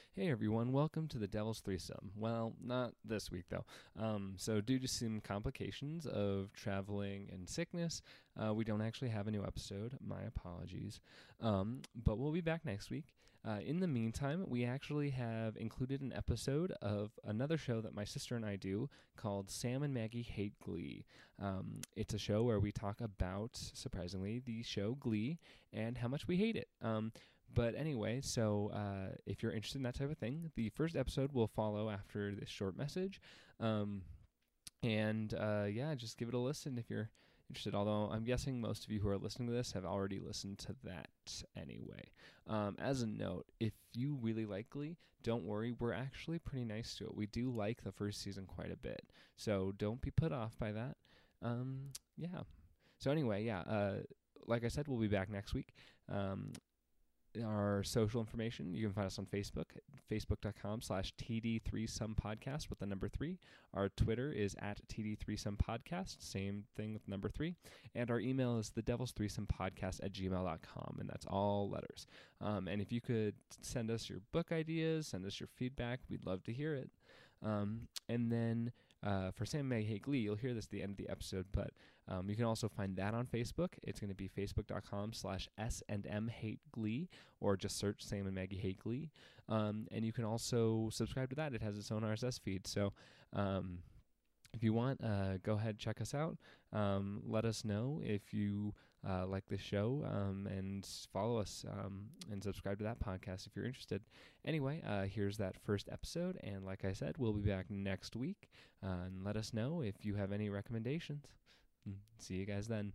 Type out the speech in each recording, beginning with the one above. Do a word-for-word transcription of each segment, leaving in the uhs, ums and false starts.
Hey everyone, welcome to the Devil's Threesome. Well, not this week though. Um, so due to some complications of traveling and sickness, uh, we don't actually have a new episode. My apologies. Um, but we'll be back next week. Uh, in the meantime, we actually have included an episode of another show that my sister and I do called Sam and Maggie Hate Glee. Um, it's a show where we talk about, surprisingly, the show Glee and how much we hate it. Um, But anyway, so uh, if you're interested in that type of thing, the first episode will follow after this short message. Um, and uh, yeah, just give it a listen if you're interested. Although I'm guessing most of you who are listening to this have already listened to that anyway. Um, as a note, if you really like Glee, don't worry. We're actually pretty nice to it. We do like the first season quite a bit. So don't be put off by that. Um, yeah. So anyway, yeah, uh, like I said, we'll be back next week. Um, Our social information, you can find us on Facebook, facebook.com slash TD3SomePodcast with the number three. Our Twitter is at TD3SomePodcast, same thing with number three. And our email is the devil's threesome podcast at gmail dot com, and that's all letters. Um, and if you could send us your book ideas, send us your feedback, we'd love to hear it. Um, and then uh, for Sam and Maggie Hate Glee, you'll hear this at the end of the episode, but um, you can also find that on Facebook. It's going to be facebook.com slash S and M Hate Glee, or just search Sam and Maggie Hate Glee. Um, and you can also subscribe to that. It has its own R S S feed. So um, if you want, uh, go ahead, check us out. Um, let us know if you uh, like this show, um, and follow us um, and subscribe to that podcast if you're interested. Anyway, uh, here's that first episode. And like I said, we'll be back next week. Uh, and let us know if you have any recommendations. See you guys then.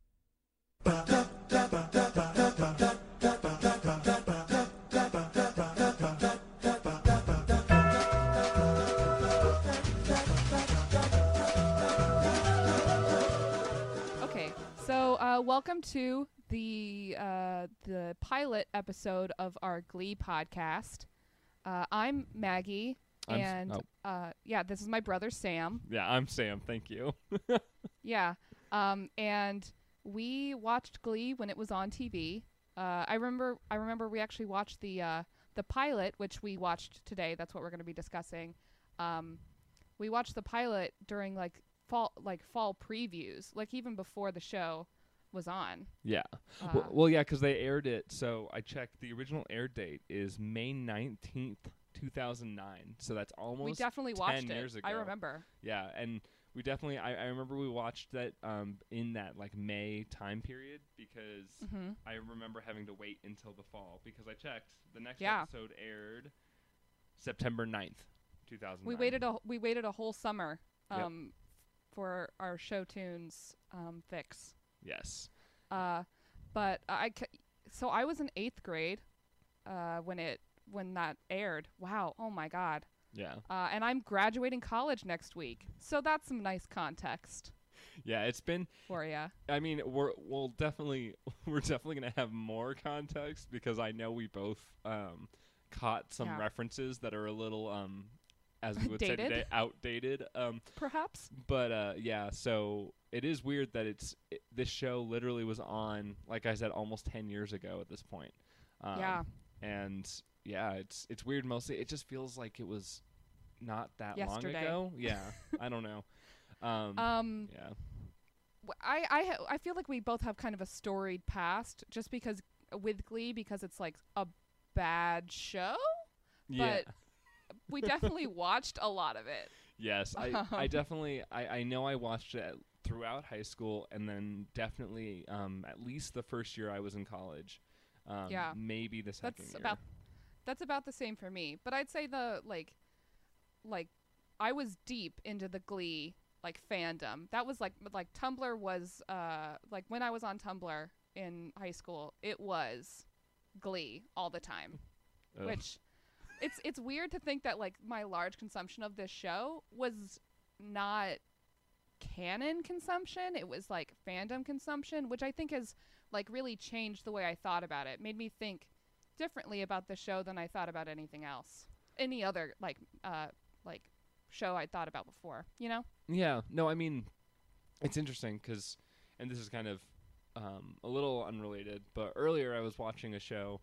Okay, so uh, welcome to the uh, the pilot episode of our Glee podcast. Uh, I'm Maggie, I'm s- and oh. uh, yeah, this is my brother Sam. Yeah, I'm Sam. Thank you. Yeah, um, and we watched Glee when it was on T V. Uh, I remember, I remember we actually watched the uh, the pilot, which we watched today. That's what we're going to be discussing. Um, we watched the pilot during like fall, like fall previews, like even before the show was on. Yeah. Uh, well, well, yeah, because they aired it. So I checked. The original air date is May nineteenth, two thousand nine. So that's almost we definitely ten watched years it. ago. I remember. Yeah, and we definitely. I, I remember we watched that um, in that like May time period because Mm-hmm. I remember having to wait until the fall because I checked. The next Yeah. episode aired September ninth, two thousand nine. We waited a we waited a whole summer Yep. um, for our show tunes um, fix. Yes. Uh, but I c- so I was in eighth grade uh, when it when that aired. Wow. Oh my God. Yeah. Uh, and I'm graduating college next week, so that's some nice context Yeah, it's been. for you. I mean, we're we'll definitely we're definitely gonna have more context because I know we both um, caught some Yeah. references that are a little um, as we would say Dated? today, outdated. Um, Perhaps. but uh, yeah, so it is weird that it's it, this show literally was on, like I said, almost ten years ago at this point. Um, Yeah. and yeah, it's it's weird. Mostly, it just feels like it was not that long Yesterday. ago. Yeah, I don't know. Um, Um, yeah. w- I I ha- I feel like we both have kind of a storied past, just because with Glee, because it's like a bad show. Yeah. But we definitely watched a lot of it. Yes, I, I Um, definitely I, I know I watched it throughout high school and then definitely um, at least the first year I was in college. Um, Yeah. maybe the second That's year. about that's about the same for me. But I'd say the like like I was deep into the Glee like fandom. That was like like Tumblr was uh like when I was on Tumblr in high school, it was Glee all the time. Ugh. Which it's it's weird to think that like my large consumption of this show was not canon consumption. It was like fandom consumption, which I think has like really changed the way I thought about it. Made me think differently about the show than I thought about anything else. Any other like uh like show I thought about before, you know? Yeah, no, I mean, it's interesting because, and this is kind of um, a little unrelated, but earlier I was watching a show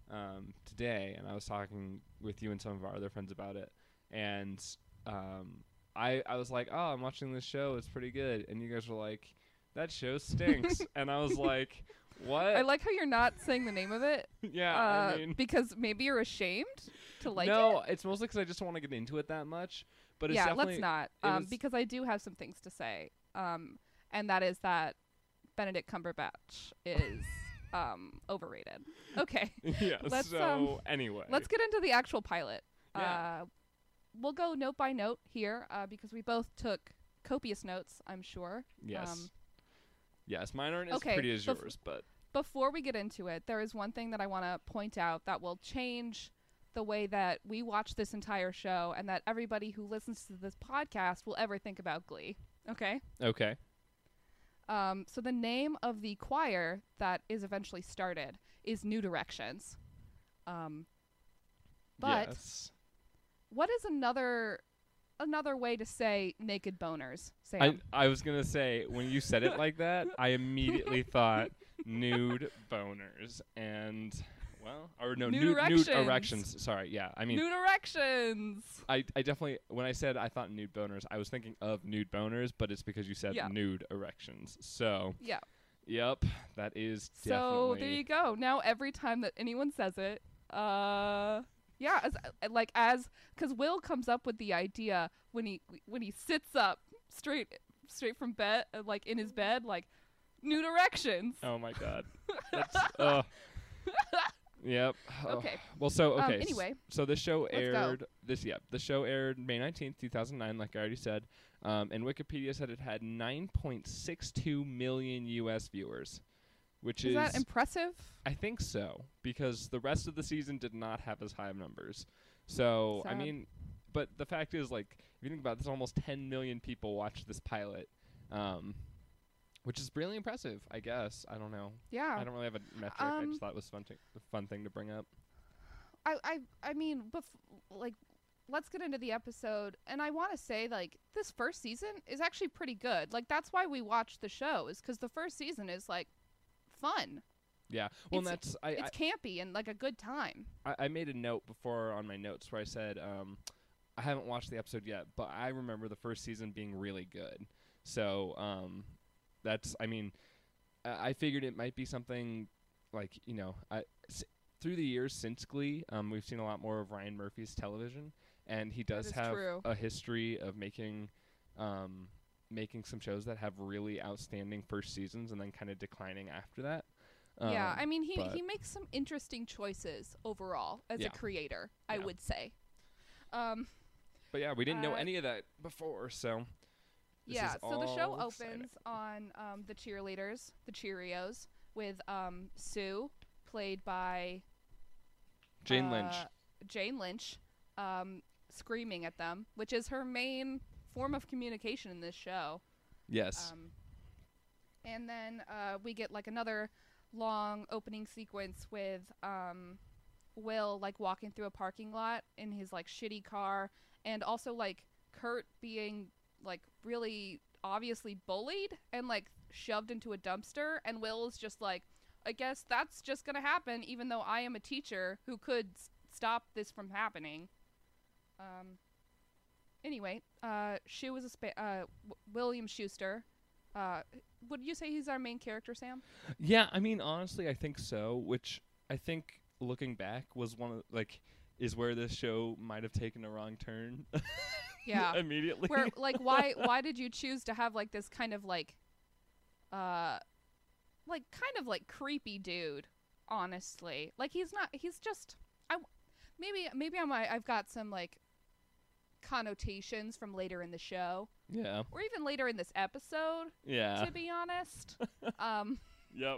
um, today, and I was talking with you and some of our other friends about it, and um, I I was like, oh, I'm watching this show. It's pretty good, and you guys were like, that show stinks, and I was like, what? I like how you're not saying the name of it. yeah, uh, I mean, because maybe you're ashamed to like no, it. it's mostly because I just don't want to get into it that much. But it's Yeah, definitely let's not. it Um, was- because I do have some things to say. Um, and that is that Benedict Cumberbatch is um overrated. Okay. yeah. let's, so um, anyway, Let's get into the actual pilot. Yeah. Uh, we'll go note by note here uh, because we both took copious notes, I'm sure. yes, Um, yes. Mine aren't as okay, pretty as bef- yours, but before we get into it, there is one thing that I want to point out that will change the way that we watch this entire show and that everybody who listens to this podcast will ever think about Glee. Okay? okay. Um, so the name of the choir that is eventually started is New Directions. Um, but yes. what is another another way to say naked boners, Sam? I I was gonna say when you said it like that, I immediately thought nude boners and well, or no, Nude nude, nude erections. erections. Sorry, yeah. I mean, New Directions. I I definitely when I said I thought nude boners, I was thinking of nude boners, but it's because you said Yeah. nude erections. So, Yeah. yep, that is So definitely. there you go. Now every time that anyone says it, uh, yeah, as uh, like as because Will comes up with the idea when he when he sits up straight straight from bed, uh, like in his bed, like new directions. Oh my god. That's uh Yep. Oh. Okay. Well, so Um, okay. s- anyway, so the show go. aired this yeah, the show aired May nineteenth, two thousand nine, like I already said. Um, and Wikipedia said it had nine point six two million U S viewers, which is is that impressive? I think so, because the rest of the season did not have as high of numbers. So, I Sad. mean, but the fact is, like, if you think about this, almost ten million people watched this pilot, um, which is really impressive, I guess. I don't know. Yeah. I don't really have a metric. I Um, just thought it was fun, t- a fun thing to bring up. I, I, I mean, bef- like, let's get into the episode. And I want to say, like, this first season is actually pretty good. Like, that's why we watch the show, is because the first season is, like, fun. Yeah. Well, and it's- that's I, It's campy and, like, a good time. I, I made a note before on my notes where I said um, I haven't watched the episode yet, but I remember the first season being really good. So um, that's I mean, I, I figured it might be something like you know I, s- through the years since Glee, um, we've seen a lot more of Ryan Murphy's television, and he does is have true. a history of making. Um, making some shows that have really outstanding first seasons and then kind of declining after that. yeah, Um, I mean, he, but- he makes some interesting choices overall as Yeah. a creator, I Yeah. would say. Um, But yeah, we didn't know Uh, any of that before, so this yeah, is so the show all exciting. opens on um, the cheerleaders, the Cheerios, with um, Sue, played by Jane Lynch. uh, Jane Lynch, um, screaming at them, which is her main form of communication in this show. Yes. Um, and then uh, we get like another long opening sequence with um, Will like walking through a parking lot in his like shitty car, and also like Kurt being like really obviously bullied and like shoved into a dumpster, and Will's just like, I guess that's just gonna happen, even though I am a teacher who could s- stop this from happening. Um. Anyway, uh, Shu was a spa- uh, w- William Schuster. Uh, would you say he's our main character, Sam? Yeah, I mean, honestly, I think so. Which I think, looking back, was one of like is where this show might have taken a wrong turn. Yeah. immediately. Where like why why did you choose to have like this kind of like, uh, like kind of like creepy dude? Honestly, like he's not. He's just. I w- maybe maybe I'm I- I've got some like connotations from later in the show yeah. or even later in this episode. Yeah. To be honest, um. Yep.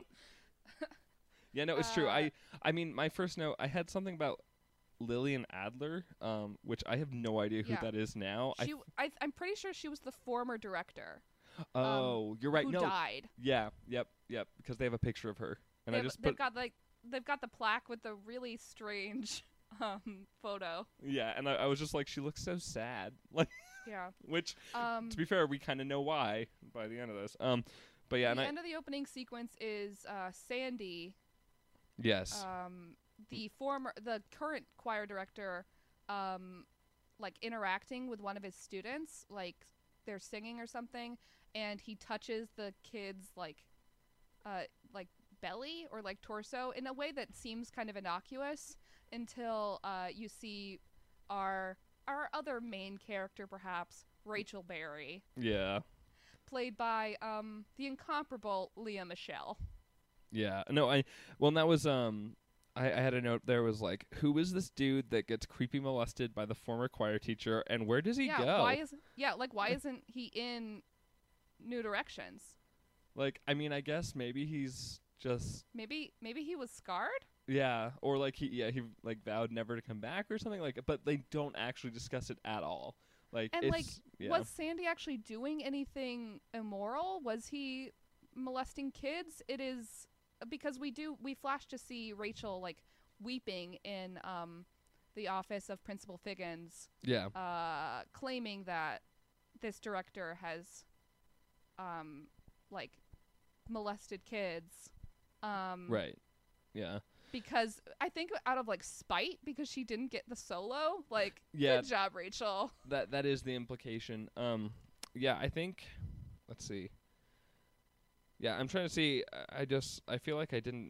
Yeah, no, it's true. Uh, I I mean, my first note, I had something about Lillian Adler, um, which I have no idea who Yeah. that is now. I She, I, I'm pretty sure she was the former director oh, you're right. who No, died. yeah, yep, yep. Because they have a picture of her, and I They've, just they've put got like they've got the plaque with the really strange um photo. yeah, and I, I was just like, she looks so sad. Like, Yeah. which Um. to be fair, we kind of know why by the end of this. Um, but yeah, the and I end of the opening sequence is uh, Sandy yes, um the former, the current choir director, um, like interacting with one of his students, like they're singing or something, and he touches the kid's like, uh, like belly or like torso in a way that seems kind of innocuous until uh, you see our our other main character, perhaps Rachel Berry, Yeah. played by um the incomparable Leah Michelle. Yeah. No, I well and that was um I, I had a note there was like, who is this dude that gets creepy molested by the former choir teacher and where does he yeah, go? why is yeah, like why isn't he in New Directions? Like, I mean, I guess maybe he's just Maybe maybe he was scarred? yeah, or like he yeah, he like vowed never to come back or something like but they don't actually discuss it at all. Like And it's like yeah. was Sandy actually doing anything immoral? Was he molesting kids? It is because we do we flash to see Rachel like weeping in um the office of Principal Figgins, yeah. uh claiming that this director has um like molested kids. Um Right. Yeah. because I think out of like spite because she didn't get the solo. Like Yeah. good job, Rachel. That that is the implication. Um yeah, I think let's see. Yeah, I'm trying to see I I just I feel like I didn't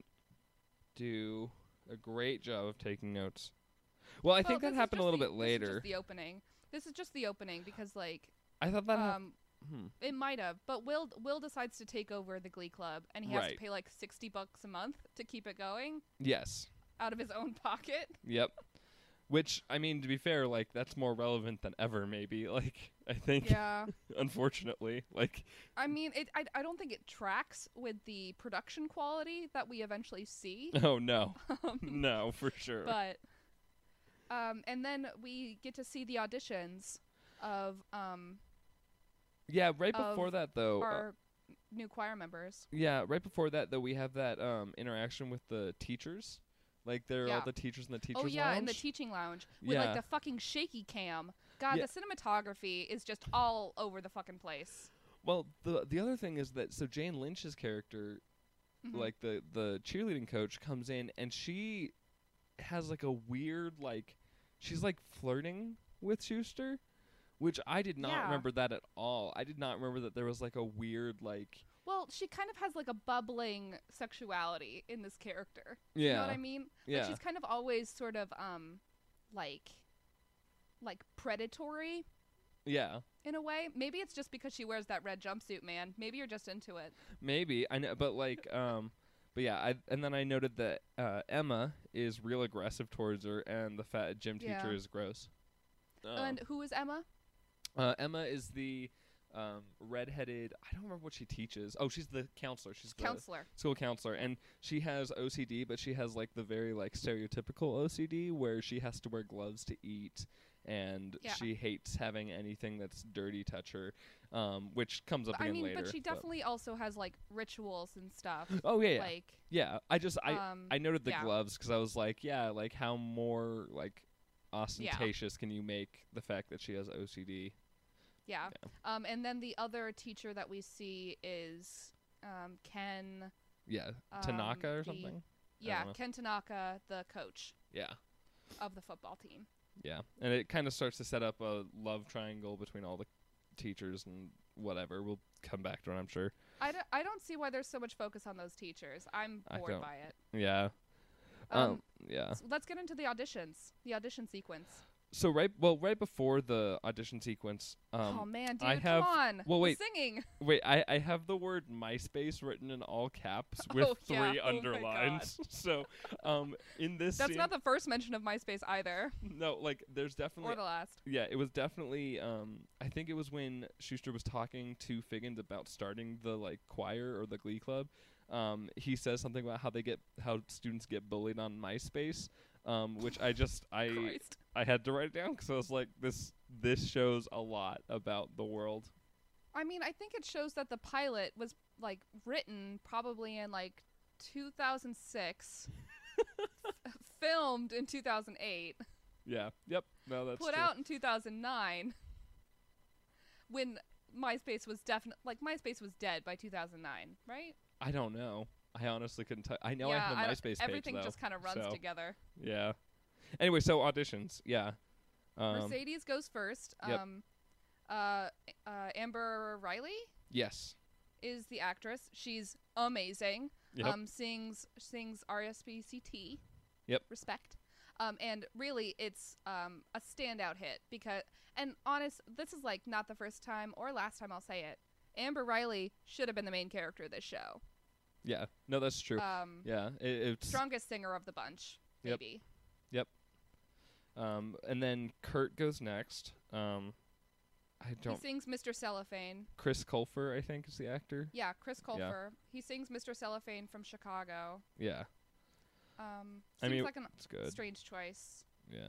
do a great job of taking notes. Well, I Well, think that this is happened a just little the- bit This is later. just the opening. This is just the opening because like I thought that hap- um hmm. it might have, but Will Will decides to take over the Glee Club and he has Right. to pay like sixty bucks a month to keep it going Yes. out of his own pocket. Yep. Which I mean, to be fair, like that's more relevant than ever. Maybe, like I think, Yeah. unfortunately, like I mean, it. I, I don't think it tracks with the production quality that we eventually see. oh no, Um, no, for sure. But, um, and then we get to see the auditions of um yeah, right of before that though. uh, our new choir members. yeah, right before that though, we have that um interaction with the teachers. Like there are all Yeah. the teachers in the teachers Oh yeah, lounge. in the teaching lounge with Yeah. like the fucking shaky cam. God, Yeah. the cinematography is just all over the fucking place. Well, the the other thing is that so Jane Lynch's character, Mhm. like the the cheerleading coach, comes in and she has like a weird like she's like flirting with Schuster, which I did not Yeah. remember that at all. I did not remember that there was like a weird like Well, she kind of has like a bubbling sexuality in this character. yeah You know what I mean? yeah Like she's kind of always sort of um like like predatory yeah in a way. Maybe it's just because she wears that red jumpsuit, man. Maybe you're just into it. maybe I know, but like um. But yeah, I and then I noted that uh, Emma is real aggressive towards her, and the fat gym Yeah. teacher is gross. Um, And who is Emma? Uh, Emma is the um, redheaded. I don't remember what she teaches. Oh, she's the counselor. She's the Counselor. school counselor, and she has O C D, but she has like the very like stereotypical O C D where she has to wear gloves to eat, and Yeah. she hates having anything that's dirty touch her, um, which comes up But, I again mean, later. but she definitely also has like rituals and stuff. oh yeah, yeah, Like yeah. I just I um I noted the yeah. gloves because I was like, yeah, like how more like ostentatious can you make the fact that she has O C D? Yeah. Yeah. Um, and then the other teacher that we see is um, Ken. Yeah, Um, Tanaka or the- something. Yeah, know. Ken Tanaka, the coach Yeah. of the football team. Yeah, and it kind of starts to set up a love triangle between all the teachers and whatever. We'll come back to it, I'm sure. I don't, I don't see why there's so much focus on those teachers. I'm I bored don't. by it. Yeah. Um, Um. Yeah. so let's get into the auditions, the audition sequence. So right, well, right before the audition sequence, um, oh man, dude, I have- come on! well, the wait. singing. wait, I I have the word MySpace written in all caps with Oh, yeah. three Oh my underlines. so, um, in this That's scene, not the first mention of MySpace either, no, like there's definitely or the last. yeah, it was definitely um I think it was when Schuster was talking to Figgins about starting the like choir or the glee club. Um he says something about how they get how students get bullied on MySpace. Um which I just I Christ. I had to write it down cuz I was like this this shows a lot about the world. I mean, I think it shows that the pilot was like written probably in like two thousand six, f- filmed in two thousand eight, Yeah. Yep. No, that's put true. out in two thousand nine, when MySpace was definitely like MySpace was dead by two thousand nine, right? I don't know. I honestly couldn't tell. I know yeah, I had a I don't- MySpace page everything though. just kind of runs so, together. Yeah. Anyway, so auditions. Yeah. Um, Mercedes goes first. Yep. Um, uh, uh, Amber Riley yes. is the actress. She's amazing. Yep. Um, sings sings R S P C T. Yep. Respect. Um, and really, it's um a standout hit because, and honest, this is like not the first time or last time I'll say it. Amber Riley should have been the main character of this show. Yeah. No, that's true. Um, yeah. It, it's strongest singer of the bunch, Yep. maybe. Um, and then Kurt goes next. Um, I He don't. sings Mister Cellophane. Chris Colfer, I think, is the actor. Yeah, Chris Yeah. Colfer. He sings Mister Cellophane from Chicago. Yeah. Um, I seems mean, like an it's good. strange choice. Yeah.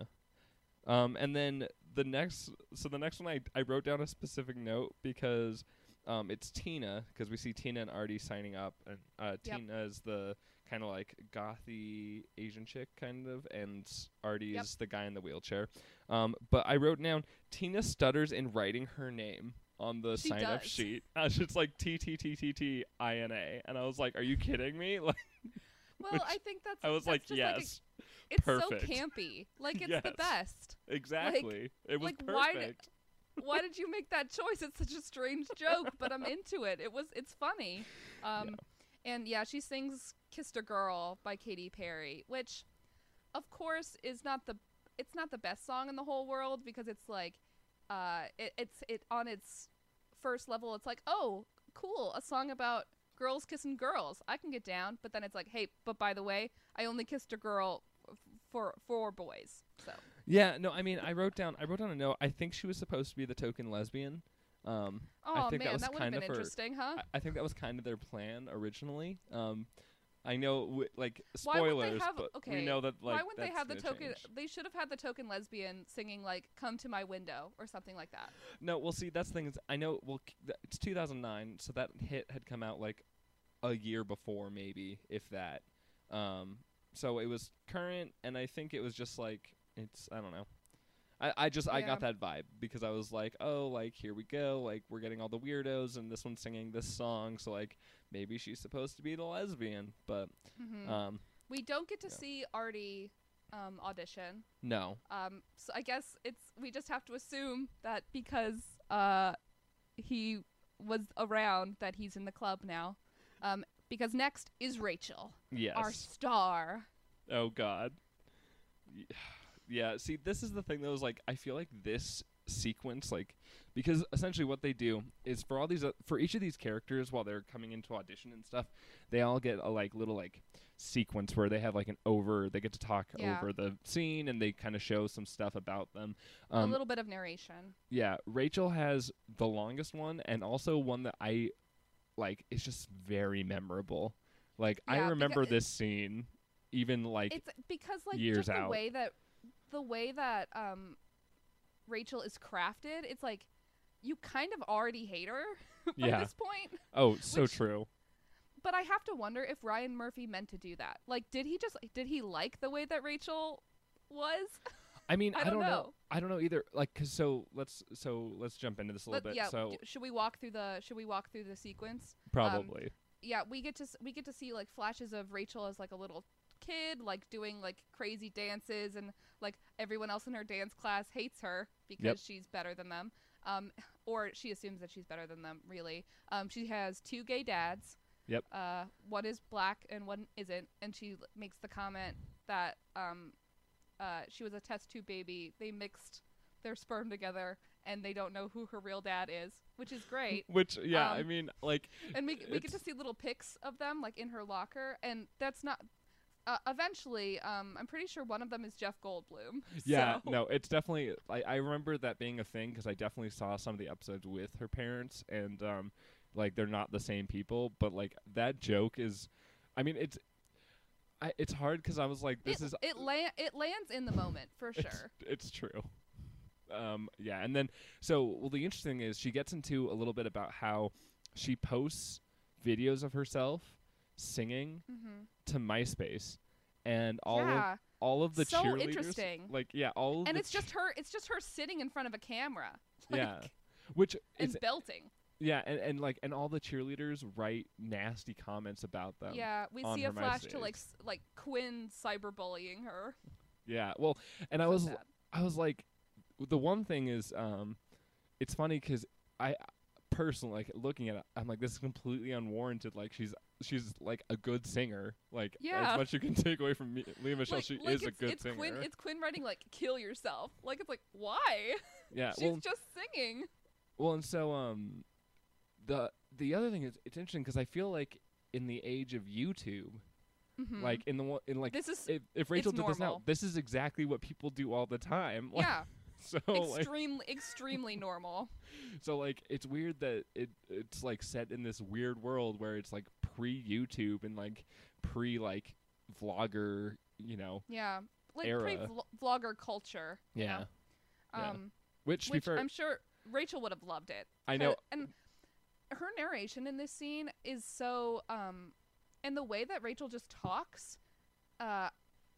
Um, and then the next, so the next one I I wrote down a specific note because, um, it's Tina because we see Tina and Artie signing up, and uh, Yep. Tina is the kind of like gothy Asian chick kind of, and Artie Yep. is the guy in the wheelchair. Um, but I wrote down Tina stutters in writing her name on the She sign up does. sheet. Uh, it's like T T T T T I N A, and I was like, "Are you kidding me?" Like, Well, Which I think that's. I was that's like, just like a- "Yes, it's perfect." so campy. Like it's Yes. the best. exactly. it was like, why d- perfect." Why did you make that choice? It's such a strange joke, but I'm into it. It was. It's funny. Um, and yeah, she sings "Kissed a Girl" by Katy Perry, which, of course, is not the. It's not the best song in the whole world because it's like, uh, it, it's it on its first level. It's like, oh, cool, a song about girls kissing girls. I can get down. But then it's like, hey, but by the way, I only kissed a girl f- for for boys. So. Yeah, no, I mean, I wrote down, I wrote down a note. I think she was supposed to be the token lesbian. Um, Oh I think man, that was that would have kind been of her. interesting, huh? I, I think that was kind of their plan originally. Um, I know, w- like Why would they spoilers, have- but okay, we know that like Why wouldn't they that's have the gonna token? change. They should have had the token lesbian singing like "Come to My Window" or something like that. No, well, see, that's the thing is, I know. Well, c- th- it's two thousand nine, so that hit had come out like a year before, maybe if that. Um, so it was current, and I think it was just like it's. I don't know. I, I just I Yeah. got that vibe because I was like, oh, like here we go, like we're getting all the weirdos, and this one's singing this song, so like maybe she's supposed to be the lesbian, but hmm um, we don't get to yeah. see Artie um, audition. no, Um, so I guess it's we just have to assume that because uh, he was around that he's in the club now. Um, because next is Rachel, yes, our star. oh God, Y- yeah. See, this is the thing that was like I feel like this sequence, like because essentially what they do is for all these uh, for each of these characters while they're coming into audition and stuff, they all get a like little like sequence where they have like an over they get to talk Yeah. over the scene and they kind of show some stuff about them. a Um, little bit of narration. yeah, Rachel has the longest one and also one that I like is just very memorable. Like I Yeah, remember because- this scene even like It's because like years just the out. way that the way that um Rachel is crafted, it's like you kind of already hate her by Yeah. this point. oh, so which- true. But I have to wonder if Ryan Murphy meant to do that. Like, did he just did he like the way that Rachel was? I mean, I I, don't don't know. know. I don't know either. Like, 'cause so let's so let's jump into this a little Let- bit. yeah. so d- should we walk through the Should we walk through the sequence? probably. Yeah, we get to s- we get to see like flashes of Rachel as like a little kid, like doing like crazy dances, and like everyone else in her dance class hates her because Yep. she's better than them. Um, or she assumes that she's better than them. Really, um, she has two gay dads. Yep. Uh, one is black and one isn't, and she l- makes the comment that um, uh, she was a test tube baby. They mixed their sperm together, and they don't know who her real dad is, which is great. Which yeah, I um, mean, like And we we get to It's- see little pics of them like in her locker, and that's not. Uh, eventually, um, I'm pretty sure one of them is Jeff Goldblum. yeah, so- no, it's definitely. I I remember that being a thing because I definitely saw some of the episodes with her parents, and um, like they're not the same people, but like that joke is, I mean, it's. I, it's hard because I was like, this it, is it la- it lands in the moment for It's- sure. It's true. Um, yeah, and then so well, the interesting is she gets into a little bit about how she posts videos of herself singing Mm-hmm. to MySpace, and all of Yeah, all of the so cheerleaders, interesting. like yeah, all of and the it's just her. It's just her sitting in front of a camera. yeah, like, which and is belting. Yeah, and, and like and all the cheerleaders write nasty comments about them. Yeah, we on see a her flash MySpace. to like s- like Quinn cyberbullying her. Yeah. Well, and I So was sad. I was like, the one thing is, um, it's funny because I personally, like, looking at it, I'm like, this is completely unwarranted. Like, she's she's like a good singer. Like, Yeah. as much you can take away from me, Leah Michelle, like, she like is a it's, good it's singer. Quinn, it's Quinn writing like "kill yourself." Like it's like why? yeah. She's Well, just singing. well, and so um, the the other thing is, it's interesting because I feel like in the age of YouTube, Mhm. like in the one in like this is if, if Rachel did this now, normal. this is exactly what people do all the time. Like, yeah, So like, extremely extremely normal. so like it's weird that it it's like set in this weird world where it's like pre YouTube and like pre like vlogger, you know. Yeah, like Era. pre vlogger culture. you Yeah. know? Yeah. Um, Which, to be which fair, I'm sure Rachel would have loved it. I know. Uh, and her narration in this scene is so um and the way that Rachel just talks uh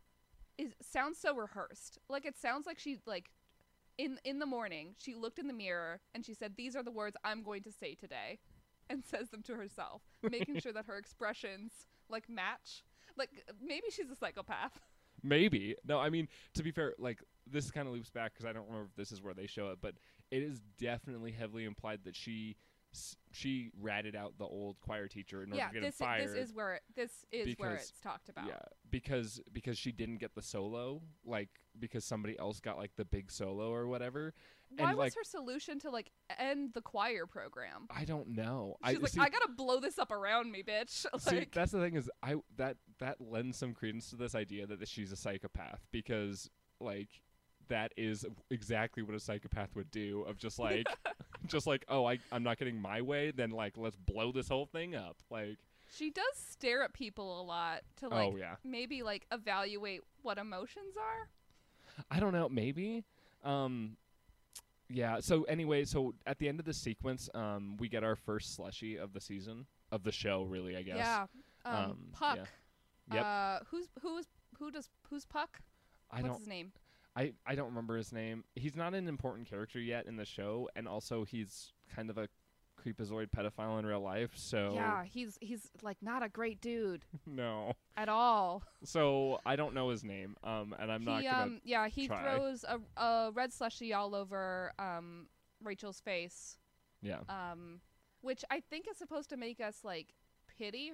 is sounds so rehearsed. Like it sounds like she like in in the morning she looked in the mirror and she said, "These are the words I'm going to say today," and says them to herself, making sure that her expressions like match. Like maybe she's a psychopath. Maybe. No, I mean, to be fair, like, this kind of loops back because I don't remember if this is where they show it, but it is definitely heavily implied that she s- she ratted out the old choir teacher in order Yeah, to get this him fired. this is where it, this is where because- it's talked about. Yeah, because because she didn't get the solo, like, because somebody else got, like, the big solo or whatever. Why and, was like, her solution to like end the choir program? I don't know. She's I like, see, I gotta blow this up around me, bitch. see, like, that's the thing is, I that that lends some credence to this idea that she's a psychopath because, like, that is exactly what a psychopath would do. Of just like, just like, oh, I I'm not getting my way, then like let's blow this whole thing up. Like, she does stare at people a lot to like oh yeah, maybe like evaluate what emotions are. I don't know, maybe. Um, yeah. So anyway, so at the end of the sequence, um, we get our first slushy of the season of the show, really. I guess. Yeah. Um, Um, Puck. yeah. Yep. Uh, who's who's who does who's Puck? I What's don't. his name? I, I don't remember his name. He's not an important character yet in the show, and also he's kind of a creepazoid pedophile in real life. So Yeah, he's he's like not a great dude no. at all. So I don't know his name. Um, and I'm not he gonna. um yeah he try. throws a a red slushy all over um Rachel's face. yeah. Um, which I think is supposed to make us like pity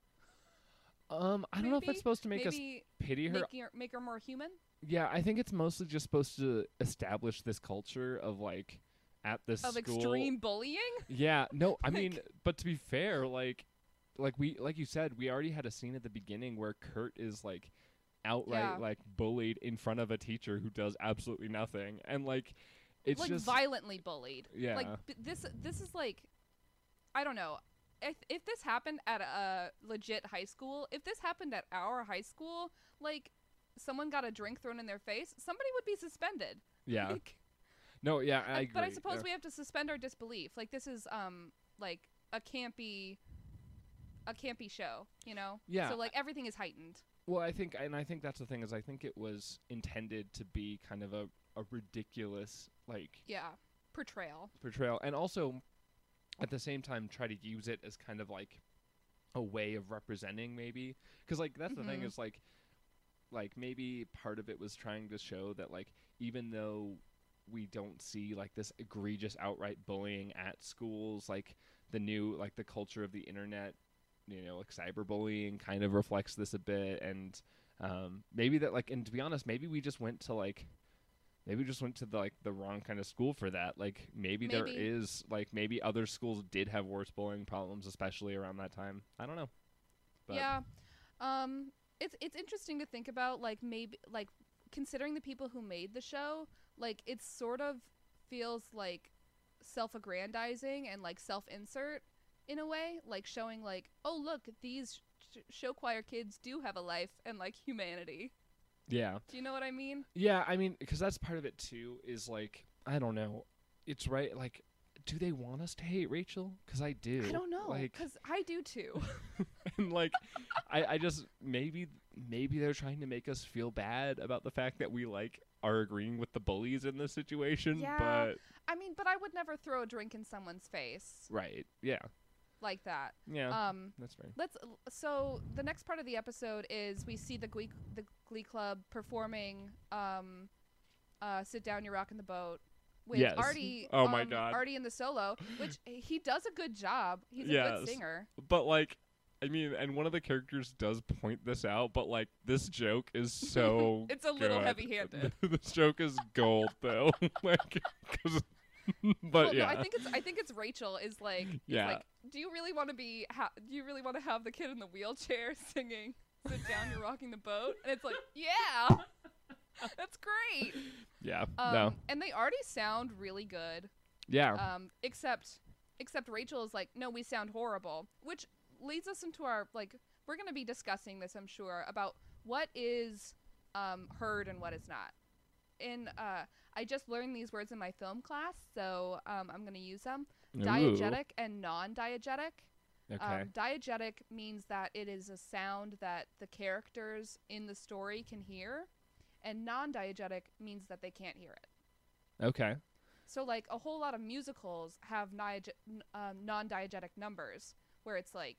her. Um, I don't know if maybe- it's supposed to make us Maybe pity her. make her make her more human. Yeah, I think it's mostly just supposed to establish this culture of like at this Of school. extreme bullying. Yeah, no, I Like- mean, but to be fair, like, like we, like you said, we already had a scene at the beginning where Kurt is like outright Yeah. like bullied in front of a teacher who does absolutely nothing, and like, it's like just violently bullied. yeah, Like b- this this is like I don't know. If if this happened at a legit high school, if this happened at our high school, like someone got a drink thrown in their face, somebody would be suspended. yeah, Like, no, yeah, I uh, agree. but I suppose yeah. we have to suspend our disbelief. Like this is um like a campy a campy show, you know? Yeah. So like everything is heightened. Well, I think, and I think that's the thing is, I think it was intended to be kind of a a ridiculous like Yeah. Portrayal. portrayal, and also at the same time try to use it as kind of like a way of representing, maybe, because like that's the thing Mhm. is like like maybe part of it was trying to show that like even though we don't see like this egregious outright bullying at schools, like the new like the culture of the internet, you know, like cyberbullying kind of reflects this a bit, and um maybe that like, and to be honest, maybe we just went to like Maybe we just went to the, like the wrong kind of school for that. Like maybe, there Maybe. is like maybe other schools did have worse bullying problems, especially around that time. I don't know. But Yeah. Um it's it's interesting to think about like maybe like considering the people who made the show, like it sort of feels like self-aggrandizing and like self-insert in a way, like showing like, oh look, these sh- show choir kids do have a life and like humanity. yeah, Do you know what I mean? yeah. I mean, because that's part of it too. Is like I don't know. It's right. Like, do they want us to hate Rachel? Because I do. I don't know, Like, cuz I do too. and like, I I just maybe maybe they're trying to make us feel bad about the fact that we like are agreeing with the bullies in this situation, Yeah. but I mean, but I would never throw a drink in someone's face right, yeah, like that. yeah, Um, that's fair. let's. So the next part of the episode is we see the Glee the Glee Club performing. Um, uh, sit down, you're rocking the boat. With Yes. Artie. Oh my um, God. Artie in the solo, which he does a good job. He's a Yes. good singer. But like, I mean, and one of the characters does point this out, but like, this joke is so. It's a little good. heavy-handed. This joke is gold, though. Like, 'cause, but Well, yeah, no, I think it's I think it's Rachel is like is Yeah. like, do you really want to be ha- do you really want to have the kid in the wheelchair singing "Sit Down, You're Rocking the Boat"? And it's like, yeah, that's great. yeah, Um, no, and they already sound really good. yeah, Um, except except Rachel is like, no, we sound horrible, which leads us into our like we're gonna be discussing this, I'm sure, about what is um heard and what is not. In uh, I just learned these words in my film class, so um, I'm gonna use them. Ooh. Diegetic and non-diegetic. Okay, Um, diegetic means that it is a sound that the characters in the story can hear, and non-diegetic means that they can't hear it. okay, So, like, a whole lot of musicals have niege- n- um, non-diegetic numbers, where it's like,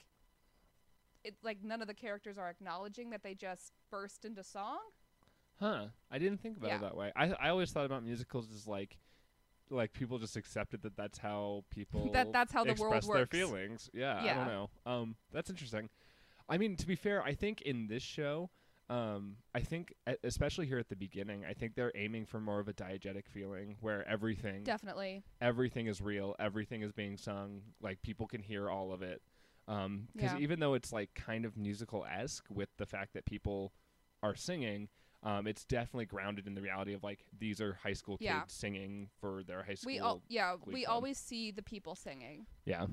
it like none of the characters are acknowledging that they just burst into song. huh? I didn't think about Yeah. it that way. I I always thought about musicals as like, like people just accepted that that's how people That that's how the world express works. their feelings. Yeah, I Yeah. don't know. Um, that's interesting. I mean, to be fair, I think in this show, um, I think e- especially here at the beginning, I think they're aiming for more of a diegetic feeling where everything, Definitely. everything is real, everything is being sung, like people can hear all of it. Um, because Yeah. even though it's like kind of musical esque with the fact that people are singing. Um, it's definitely grounded in the reality of like these are high school kids Yeah. singing for their high school. We all yeah Glee we Club. always see the people singing. Yeah,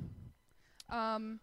Um.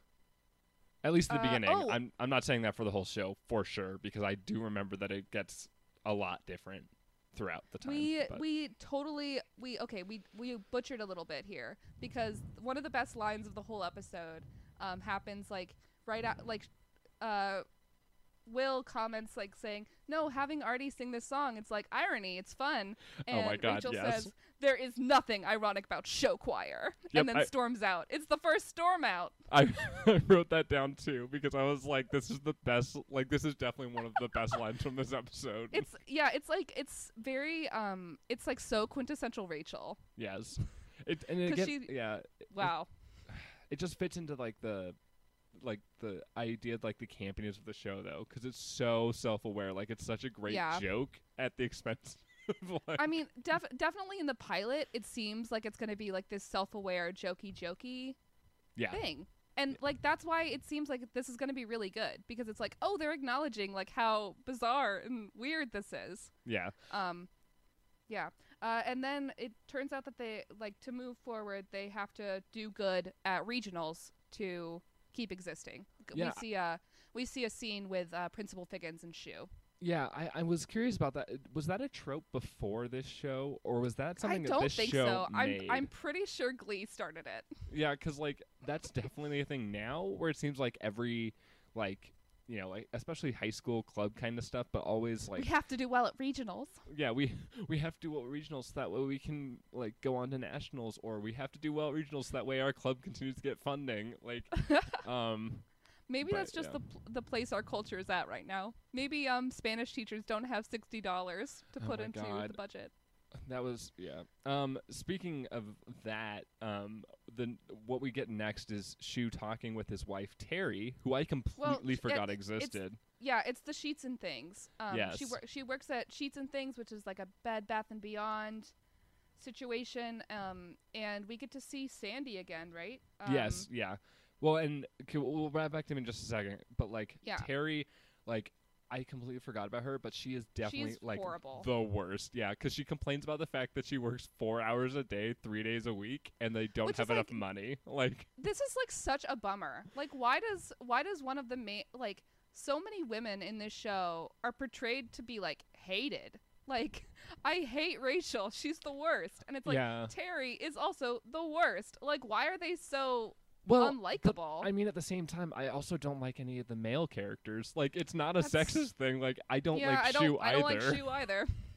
at least the Uh, beginning. oh. I'm I'm not saying that for the whole show for sure because I do remember that it gets a lot different throughout the time. We but- we totally we okay we we butchered a little bit here because one of the best lines of the whole episode um happens like right at like uh Will comments like saying no having Artie sing this song it's like irony it's fun and Oh my God, Rachel yes. says there is nothing ironic about show choir Yep, and then I- storms out. It's the first storm out. I, I wrote that down too because I was like, this is the best. Like, this is definitely one of the best lines from this episode. It's yeah it's like it's very um it's like so quintessential Rachel. yes, it and 'Cause again, she- yeah, Wow. it just fits into like the like the idea of like the campiness of the show though because it's so self-aware. Like it's such a great Yeah. joke at the expense of like I mean, def- definitely in the pilot, it seems like it's going to be like this self-aware, jokey, jokey yeah thing, and like that's why it seems like this is going to be really good because it's like, oh, they're acknowledging like how bizarre and weird this is. yeah Um, yeah, uh, and then it turns out that they like to move forward, they have to do good at regionals to keep existing. G- Yeah. We see a we see a scene with uh, Principal Figgins and Shu. yeah. I, I was curious about that. Was that a trope before this show or was that something I that don't this think show so. I'm made? I'm pretty sure Glee started it. Yeah, because like that's definitely a thing now, where it seems like every like you know like especially high school club kind of stuff, but always like We have to do well at regionals. yeah we we have to do well at regionals so that way we can like go on to nationals, or we have to do well at regionals so that way our club continues to get funding. Like um Maybe But, that's just yeah. the pl- the place our culture is at right now. Maybe um Spanish teachers don't have sixty dollars to Oh put my into God. the budget. that was yeah. Um speaking of that, um the what we get next is Shu talking with his wife Terry, who I completely sh- forgot it- existed. Yeah, it's the Sheets and Things. Um, she Yes. wor- she works at Sheets and Things, which is like a Bed Bath and Beyond situation. Um, and we get to see Sandy again, right? Um, Yes, yeah. Well, and okay, we'll we'll wrap back to him in just a second. But like Yeah. Terry, like I completely forgot about her, but she is definitely She's like horrible. the worst. Yeah, because she complains about the fact that she works four hours a day, three days a week, and they don't Which have is, enough like- money. Like, This is like such a bummer. Like, why does why does one of the main like so many women in this show are portrayed to be like hated? Like, I hate Rachel. She's the worst. And it's like yeah. Terry is also the worst. Like, why are they so Well, unlikable? I mean, at the same time, I also don't like any of the male characters. Like, it's not a That's- sexist thing. Like, I don't yeah, like I don't. Shu I don't either. like Shu either.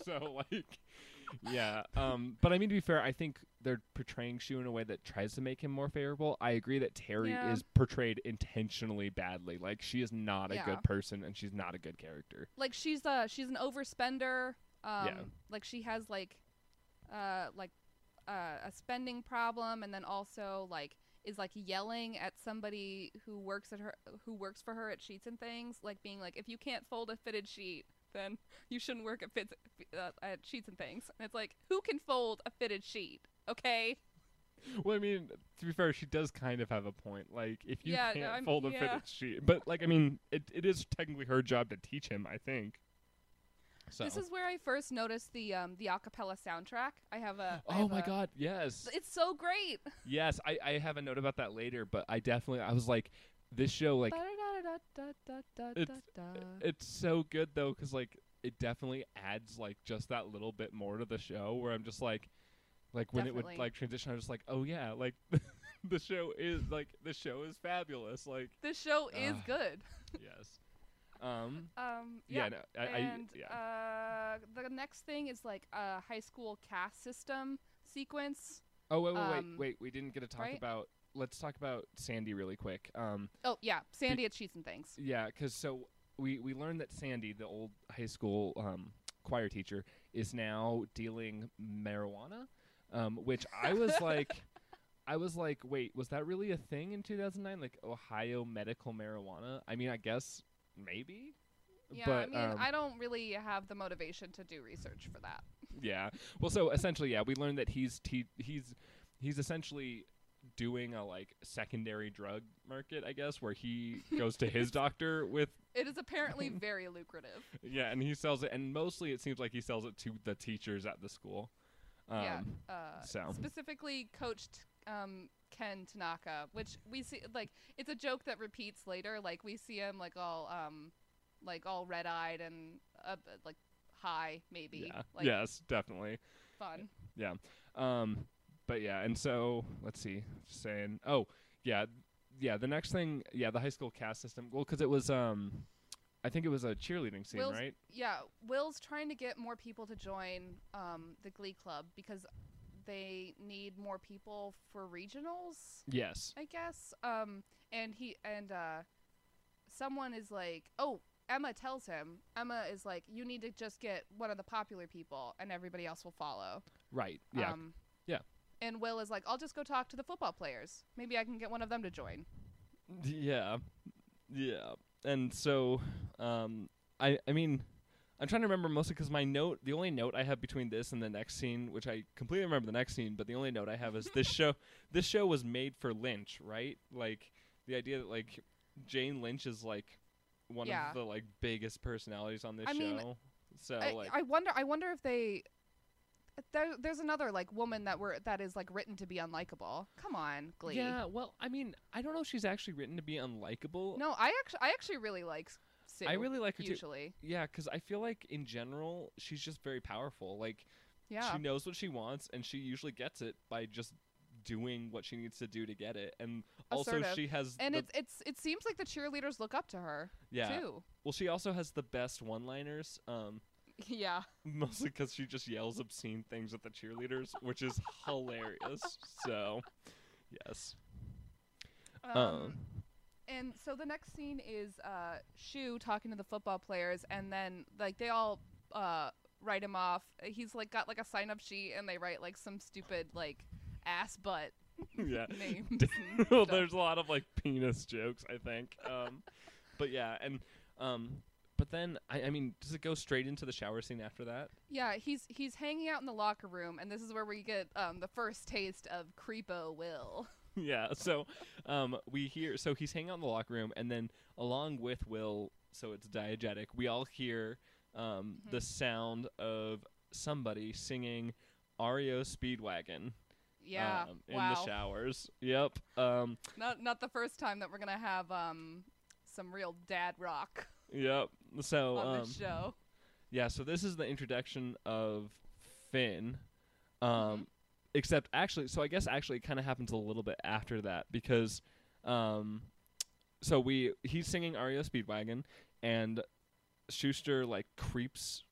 So like, yeah. Um, but I mean, to be fair, I think they're portraying Shu in a way that tries to make him more favorable. I agree that Terry Yeah. is portrayed intentionally badly. Like, she is not a Yeah. good person, and she's not a good character. Like she's uh she's an overspender. Um, Yeah. like she has like, uh, like, uh, a spending problem, and then also like is like yelling at somebody who works at her who works for her at Sheets and Things, like being like, if you can't fold a fitted sheet, then you shouldn't work at fits uh, at Sheets and Things. And it's like, who can fold a fitted sheet? Okay. Well, I mean, to be fair, she does kind of have a point. Like, if you Yeah, can't I'm- fold a yeah. fitted sheet, but like, I mean, it it is technically her job to teach him, I think. So. This is where I first noticed the um the acapella soundtrack. I have a. I Oh have my a- God! Yes, It's so great. yes. I I have a note about that later, but I definitely I was like, this show like It's- it's so good though, because like it definitely adds like just that little bit more to the show. Where I'm just like, like when it Definitely. would like transition, I was just like, oh yeah, like the show is like the show is fabulous. Like This show is Ah. good. yes, um. Um, Yeah, yeah. no, I, I and yeah. uh, the next thing is like a high school caste system sequence. Oh wait, wait, um, wait, wait. We didn't get to talk right? about. Let's talk about Sandy really quick. Um, Oh yeah, Sandy at Sheets and Things. yeah, because so we we learned that Sandy, the old high school um choir teacher, is now dealing marijuana, um, which I was like, I was like, wait, was that really a thing in two thousand nine? Like Ohio medical marijuana? I mean, I guess maybe. Yeah, but, I mean, um, I don't really have the motivation to do research for that. Yeah. Well, so essentially, yeah, we learned that he's he, he's he's essentially doing a like secondary drug market, I guess, where he goes to his doctor with It is apparently very lucrative. yeah, and he sells it, and mostly it seems like he sells it to the teachers at the school. Um, yeah. Uh, so. Specifically, coached um, Ken Tanaka, which we see like it's a joke that repeats later. Like we see him like all um, like all red eyed and uh, like high maybe. Yeah. Like, yes, definitely. Fun. Yeah. Um, but yeah, and so let's see. Just saying. Oh, yeah, yeah. The next thing, yeah, the high school cast system. Well, because it was, um, I think it was a cheerleading scene, Will's- right? Yeah, Will's trying to get more people to join um, the Glee Club because they need more people for regionals, Yes. I guess. Um, and he and uh, someone is like, oh, Emma tells him. Emma is like, you need to just get one of the popular people, and everybody else will follow. Right. Yeah. Um, Yeah. And Will is like, I'll just go talk to the football players. Maybe I can get one of them to join. Yeah. Yeah. And so, um, I I mean, I'm trying to remember mostly because my note, the only note I have between this and the next scene, which I completely remember the next scene, but the only note I have is this show. This show was made for Lynch, right? Like the idea that like Jane Lynch is like one Yeah. of the like biggest personalities on this I show. mean, so I, like, I wonder. I wonder if they. There, there's another like woman that were that is like written to be unlikable. Come on, Glee. yeah. Well, I mean, I don't know if she's actually written to be unlikable. No, I actually, I actually really like Sue. I really like her too. usually. Yeah, because I feel like in general she's just very powerful. Like. Yeah. She knows what she wants, and she usually gets it by just doing what she needs to do to get it. And also, Assertive. she has and the, it's it's it seems like the cheerleaders look up to her yeah. too. Well, she also has the best one-liners. Um, Yeah. mostly because she just yells obscene things at the cheerleaders, which is hilarious. So, yes. Um, Um, and so the next scene is uh Shu talking to the football players, and then like they all uh write him off. He's like got like a sign up sheet, and they write like some stupid like ass butt yeah. names. and well, stuff. there's a lot of like penis jokes, I think. Um, but yeah, and um, but then I, I mean, does it go straight into the shower scene after that? Yeah, he's he's hanging out in the locker room, and this is where we get um the first taste of Creepo Will. Yeah, so um, we hear, so he's hanging out in the locker room, and then along with Will, so it's diegetic, we all hear um, Mhm. the sound of somebody singing R E O Speedwagon Yeah, um, in wow. the showers. Yep. Um, Not not the first time that we're gonna have um some real dad rock yep. So on um, this show. yeah, so this is the introduction of Finn. Um, Mhm. Except actually, so I guess actually it kind of happens a little bit after that because, um, so we he's singing R E O Speedwagon, and Schuster like creeps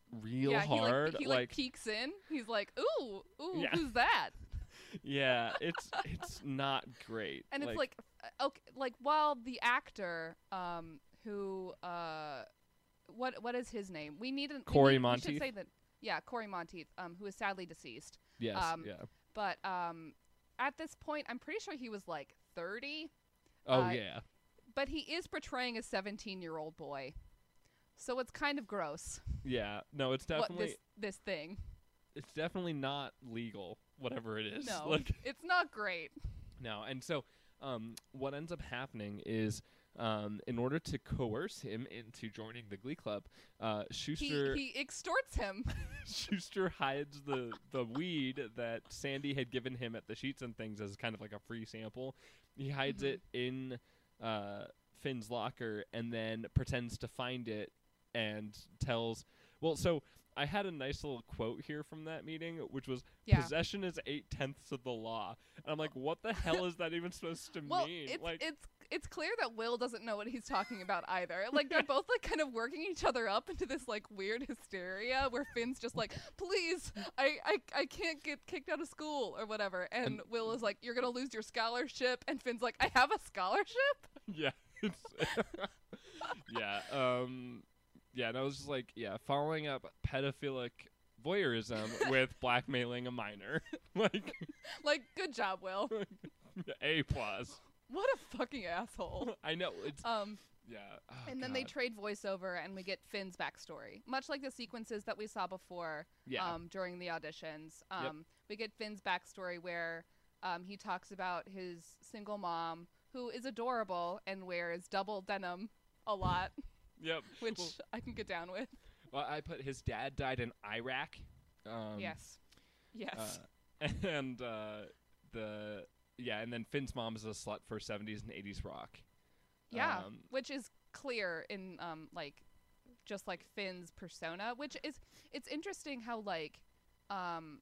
real yeah, he hard. like, he like peeks in. He's like, "Ooh, ooh, Yeah. who's that?" yeah, it's it's not great. And it's like, uh, okay, like while the actor, um, who, uh, what what is his name? We need a Corey we need, Monteith. We should say that. Yeah, Corey Monteith, um, who is sadly deceased. yes, um, yeah. But um, at this point, I'm pretty sure he was like thirty. Oh uh, yeah. But he is portraying a seventeen-year-old boy, so it's kind of gross. Yeah. No, it's What definitely this this thing? it's definitely not legal, whatever it is. No, Like, it's not great. no, and so um, what ends up happening is, um, in order to coerce him into joining the Glee Club, uh, He Schuster he extorts him. Schuster hides the the weed that Sandy had given him at the Sheets and things as kind of like a free sample. He hides Mhm. it in uh, Finn's locker and then pretends to find it and tells. Well, so I had a nice little quote here from that meeting, which was Yeah. possession is eight tenths of the law. And I'm like, what the hell is that even supposed to Well, mean? it's like, it's it's clear that Will doesn't know what he's talking about either. Like they're both like kind of working each other up into this like weird hysteria where Finn's just like, "Please, I I, I can't get kicked out of school or whatever," and, And- Will is like, "You're gonna lose your scholarship," and Finn's like, "I have a scholarship." yeah, it's yeah, um, yeah. And I was just like, yeah, following up pedophilic voyeurism with blackmailing a minor, like Like, good job, Will. A plus. What a fucking asshole. I know it's Um, yeah. Oh, and then they God. trade voiceover, and we get Finn's backstory, much like the sequences that we saw before. yeah, Um, during the auditions, um, Yep. we get Finn's backstory where um, he talks about his single mom who is adorable and wears double denim a lot, yep. which Well, I can get down with. well, I put his dad died in Iraq. Um, Yes, yes, Uh, and uh, the yeah, and then Finn's mom is a slut for seventies and eighties rock. yeah, um, which is clear in um, like just like Finn's persona, which is it's interesting how like um.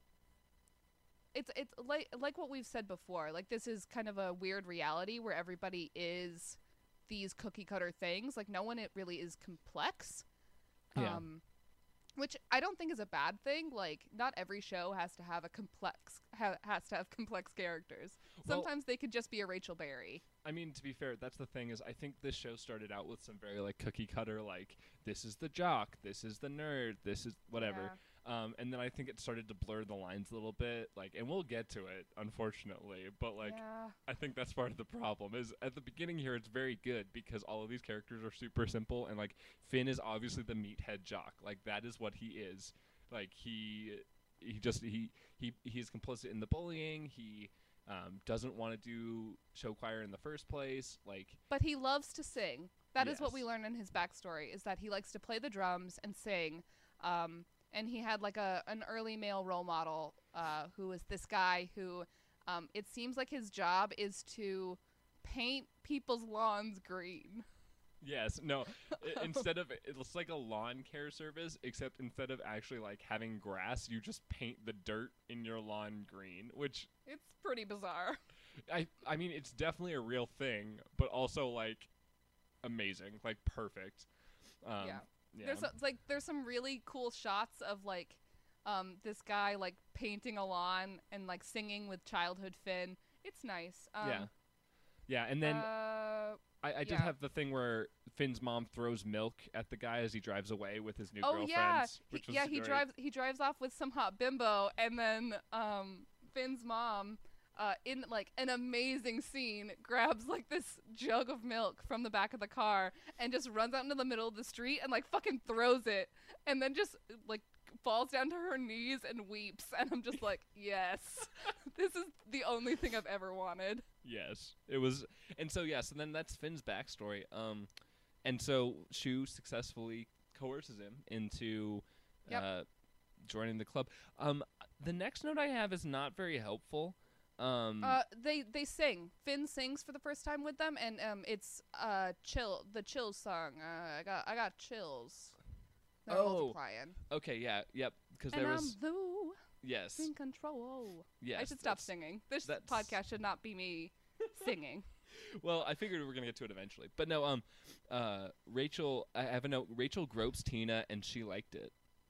It's it's like like what we've said before. Like this is kind of a weird reality where everybody is these cookie cutter things. Like no one it really is complex. Yeah. Um, which I don't think is a bad thing. Like not every show has to have a complex ha- has to have complex characters. Well- Sometimes they could just be a Rachel Berry. I mean, to be fair, that's the thing is I think this show started out with some very like cookie cutter, like this is the jock, this is the nerd, this is whatever. Um, and then I think it started to blur the lines a little bit, like, and we'll get to it, unfortunately. But like, yeah. I think that's part of the problem. Is at the beginning here, it's very good because all of these characters are super simple, and like Finn is obviously the meathead jock, like that is what he is. Like he, he just he he he's complicit in the bullying. He um, doesn't want to do show choir in the first place. Like, But he loves to sing. That is what we Yes. learn in his backstory, is that he likes to play the drums and sing. Um, and he had like a an early male role model uh, who was this guy who um, it seems like his job is to paint people's lawns green. yes, no. I- instead of it's like a lawn care service, except instead of actually like having grass, you just paint the dirt in your lawn green, which It's pretty bizarre. I I mean it's definitely a real thing, but also like amazing, like perfect. Um, Yeah. yeah. There's a, it's like there's some really cool shots of like um, this guy like painting a lawn and like singing with childhood Finn. It's nice. Um, yeah. Yeah, and then uh, I, I did yeah. have the thing where Finn's mom throws milk at the guy as he drives away with his new oh girlfriends. yeah, he, which was yeah. He great. drives he drives off with some hot bimbo, and then um, Finn's mom, uh, in like an amazing scene, grabs like this jug of milk from the back of the car and just runs out into the middle of the street and like fucking throws it, and then just like falls down to her knees and weeps. And I'm just like, yes, this is the only thing I've ever wanted. Yes, it was, and so yes, and then that's Finn's backstory. Um, and so Shu successfully coerces him into Yep. uh, joining the club. Um, the next note I have is not very helpful. Um, Uh, they they sing. Finn sings for the first time with them, and um, it's uh chill the chills song. Uh, I got I got chills. They're Oh, multiplying. okay, yeah, yep, because And there I'm was the yes, in control. yes. I should stop that's- singing. This that's- podcast should not be me singing. Well, I figured we were gonna get to it eventually, but no. Um, uh, Rachel, I have a note. Rachel gropes Tina, and she liked it.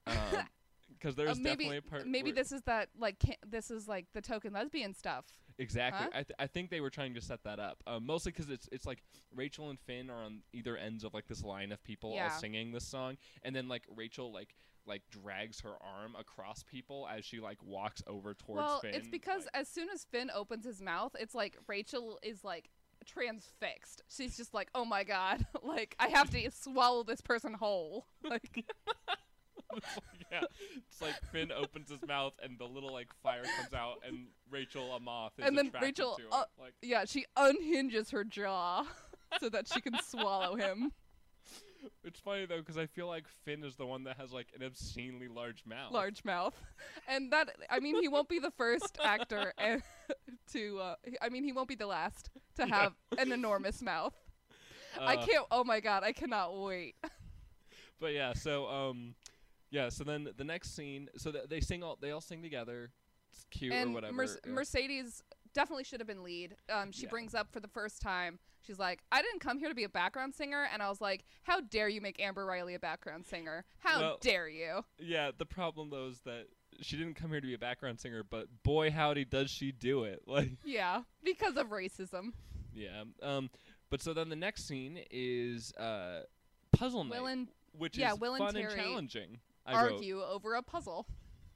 Because there's Uh, maybe definitely a part. maybe where- this is that like ca- this is like the token lesbian stuff. Exactly. Huh? I th- I think they were trying to set that up. Um, mostly because it's it's like Rachel and Finn are on either ends of like this line of people Yeah. all singing this song, and then like Rachel like like drags her arm across people as she like walks over towards Well, Finn. it's because like, as soon as Finn opens his mouth, it's like Rachel is like transfixed. She's just like, "Oh my god, like I have to swallow this person whole." Like it's like, yeah, it's like Finn opens his mouth and the little like fire comes out, and Rachel a moth is And then attracted Rachel, to it. uh, like yeah, she unhinges her jaw so that she can swallow him. it's funny though because I feel like Finn is the one that has like an obscenely large mouth. Large mouth. And that I mean, he won't be the first actor and to uh, I mean, he won't be the last to Yeah. have an enormous mouth. I Uh, can't oh my god, I cannot wait. But yeah, so um, yeah, so then the next scene, so th- they sing all, they all sing together. It's cute or And whatever. Merce- yeah. Mercedes definitely should have been lead. Um, she Yeah. brings up for the first time. She's like, "I didn't come here to be a background singer," and I was like, "How dare you make Amber Riley a background singer? How Well- dare you?" Yeah, the problem though is that she didn't come here to be a background singer, but boy howdy does she do it. Like, Yeah, because of racism. yeah. Um, but so then the next scene is uh, puzzle night, Will and which yeah, is Will and fun and Terry challenging. I wrote. argue over a puzzle.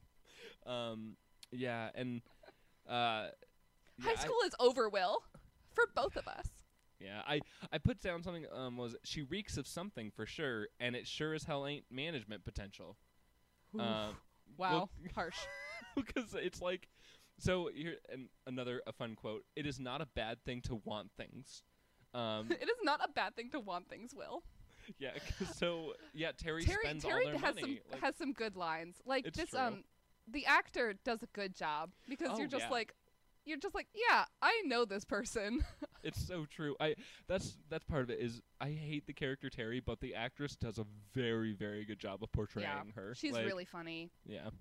Um, yeah, and uh, yeah, High I- school is over, Will, for both of us. Yeah, I, I put down something, um, was she reeks of something for sure, and it sure as hell ain't management potential. Um, Wow, harsh. because it's like, so here, and another, a fun quote, it is not a bad thing to want things. Um, It is not a bad thing to want things, Will. yeah, 'cause so, yeah, Terry, Terry spends Terry all their has money. some like, has some good lines. Like It's this true. um the actor does a good job because Oh, you're just yeah. like you're just like, "Yeah, I know this person." it's so true. I, that's, that's part of it is, I hate the character Terry, but the actress does a very, very good job of portraying Yeah, her. She's Like, really funny. yeah.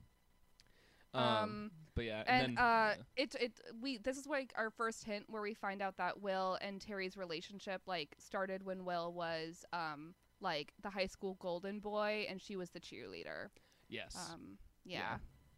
Um, but yeah, and and then, uh yeah. it it we this is like our first hint where we find out that Will and Terry's relationship like started when Will was um like the high school golden boy and she was the cheerleader. yes. Um yeah. Yeah.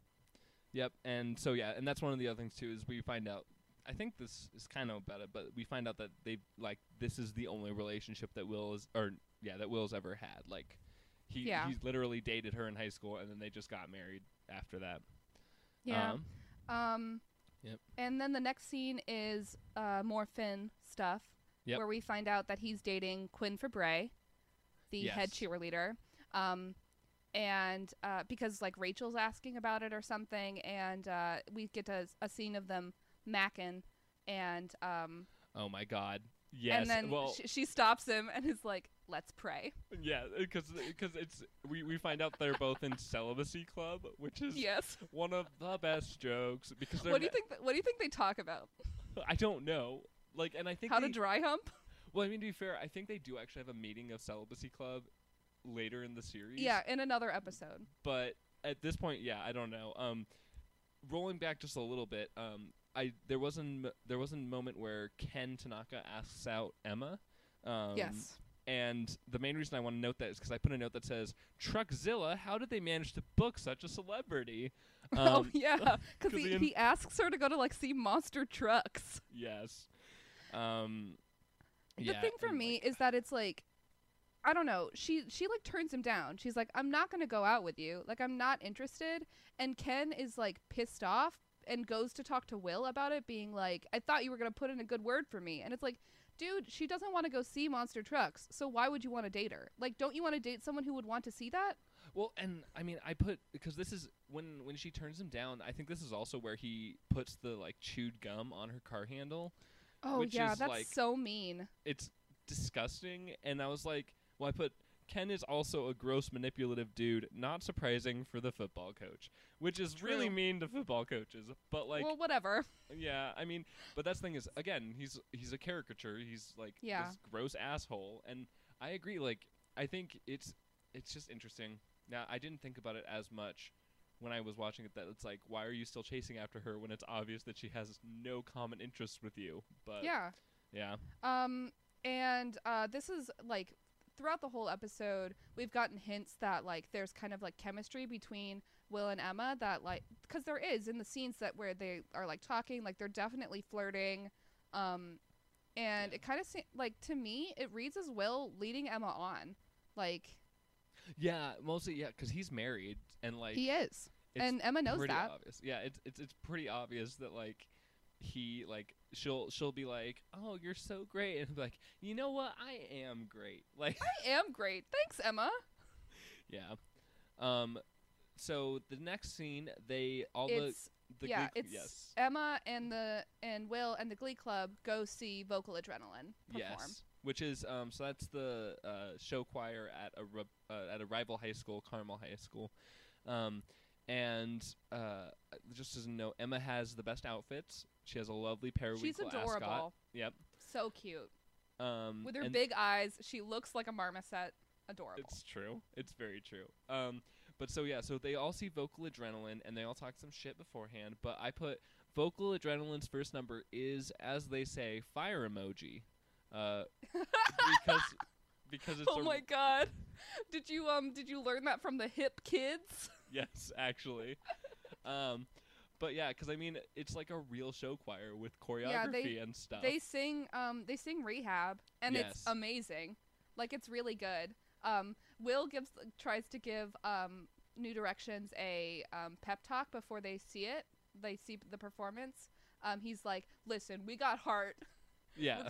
Yep, and so yeah, and that's one of the other things too is we find out. I think this is kind of about it, but we find out that they like this is the only relationship that Will is, or yeah, that Will's ever had. Like, he Yeah. he's literally dated her in high school, and then they just got married after that. Yeah. Um, Um, Yep. And then the next scene is uh, more Finn stuff, Yep. where we find out that he's dating Quinn Fabray, the head Yes. cheerleader. Um, and uh, because like Rachel's asking about it or something, and uh, we get a, a scene of them macking, and um, oh my God. Yes. and then well, sh- she stops him and is like, "Let's pray." yeah, because it's we we find out they're both in celibacy club, which is Yes. one of the best jokes because they're What do you ne- think? Th- what do you think they talk about? I don't know. Like, and I think How they, to dry hump? Well, I mean, to be fair, I think they do actually have a meeting of Celibacy Club later in the series. Yeah, in another episode. But at this point, yeah, I don't know. Um, rolling back just a little bit, um, I there was an there was a moment where Ken Tanaka asks out Emma. Um, Yes. And the main reason I want to note that is because I put a note that says, "Truckzilla, how did they manage to book such a celebrity?" oh Um, yeah, because 'cause he, the in- he asks her to go to like see monster trucks. Yes. Um, The yeah, thing for and, me like, is that it's like, I don't know. She she like turns him down. She's like, "I'm not gonna go out with you. Like, I'm not interested." And Ken is like pissed off and goes to talk to Will about it, being like, "I thought you were gonna put in a good word for me." And it's like, dude, she doesn't want to go see monster trucks. So why would you want to date her? Like, don't you want to date someone who would want to see that? Well, and I mean, I put because this is when when she turns him down. I think this is also where he puts the like chewed gum on her car handle. Oh Which yeah, is, that's like- so mean. It's disgusting, and I was like, well, I put Ken is also a gross manipulative dude. Not surprising for the football coach, which is really True. mean to football coaches. But like, well, whatever. yeah, I mean, but that's the thing is, again, he's he's a caricature. He's like Yeah. this gross asshole, and I agree. Like, I think it's it's just interesting. Now, I didn't think about it as much when I was watching it. That it's like, why are you still chasing after her when it's obvious that she has no common interest with you? But Yeah. yeah, Um, and uh, this is like throughout the whole episode, we've gotten hints that like there's kind of like chemistry between Will and Emma, that like because there is in the scenes that where they are like talking, like they're definitely flirting, um, and Yeah. it kind of se- like to me it reads as Will leading Emma on, like Yeah, mostly yeah, because he's married and like he is, it's and Emma knows pretty that. obvious. Yeah, it's it's it's pretty obvious that like he like she'll she'll be like, "Oh, you're so great," and he'll be like, "You know what? I am great." Like, I am great, thanks, Emma. yeah. Um, so the next scene, they all It's the the yeah, Glee- it's yes, Emma and the and Will and the Glee Club go see Vocal Adrenaline perform. yes, which is um, so that's the uh show choir at a ri- uh, at a rival high school, Carmel High School, um, and uh, just as a note, Emma has the best outfits. She has a lovely periwinkle She's adorable. ascot. Yep. So cute. Um, With her and big eyes, she looks like a marmoset. Adorable. It's true. It's very true. Um, but so yeah, so they all see Vocal Adrenaline and they all talk some shit beforehand. But I put Vocal Adrenaline's first number is, as they say, fire emoji, uh, because because it's Oh a, my god. Did you um did you learn that from the hip kids? yes, actually. um, but yeah, because I mean, it's like a real show choir with choreography Yeah, they- and stuff. They sing um they sing Rehab and Yes. it's amazing. Like it's really good. Um Will gives tries to give um New Directions a um pep talk before they see it. They see the performance. Um he's like, "Listen, we got heart." Yeah.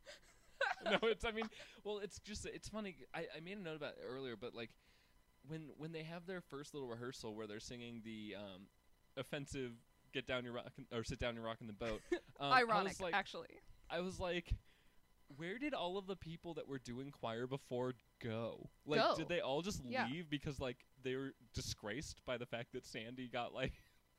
No, it's. I mean, well, it's just. It's funny. I, I made a note about it earlier, but like, when when they have their first little rehearsal where they're singing the um, offensive "Get Down Your Rock" or "Sit Down Your Rock in the Boat." Um, I Ironic, was like, actually. I was like, where did all of the people that were doing choir before go? Like, Go. did they all just Yeah. leave because like they were disgraced by the fact that Sandy got like.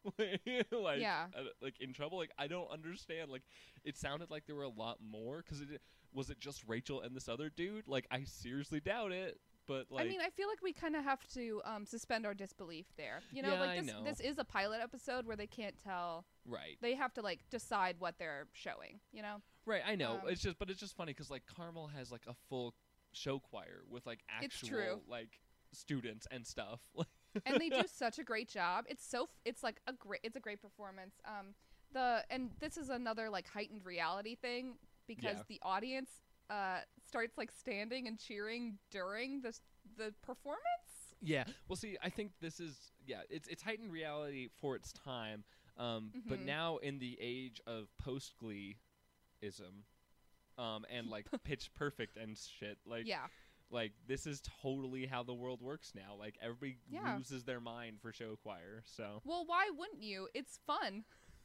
like Yeah. uh, like in trouble? Like I don't understand. Like it sounded like there were a lot more. Because it was it just Rachel and this other dude? Like I seriously doubt it. But like I mean, I feel like we kind of have to um, suspend our disbelief there. You know, Yeah, like I this know. this is a pilot episode where they can't tell. right, They have to like decide what they're showing. You know. right. I know. um, it's just but it's just funny because like Carmel has like a full show choir with like It's actual true. like students and stuff. And they do such a great job. It's so f- it's like a great it's a great performance. Um, the and this is another like heightened reality thing because Yeah. the audience uh starts like standing and cheering during the s- the performance. Yeah. Well, see, I think this is yeah, it's it's heightened reality for its time. Um, but Mhm. now in the age of post Glee-ism, um, and like Pitch Perfect and shit, like Yeah. like this is totally how the world works now. Like everybody Yeah. loses their mind for show choir. So, Well, why wouldn't you? It's fun.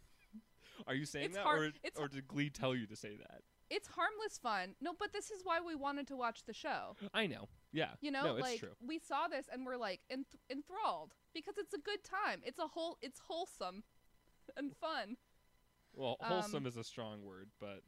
are you saying It's that, hard- or it's or did Glee tell you to say that? It's harmless fun. No, but this is why we wanted to watch the show. I know. Yeah. You know, no, it's like true. we saw this and we're like enth- enthralled because it's a good time. It's a whole it's wholesome and fun. Well, um, wholesome is a strong word, but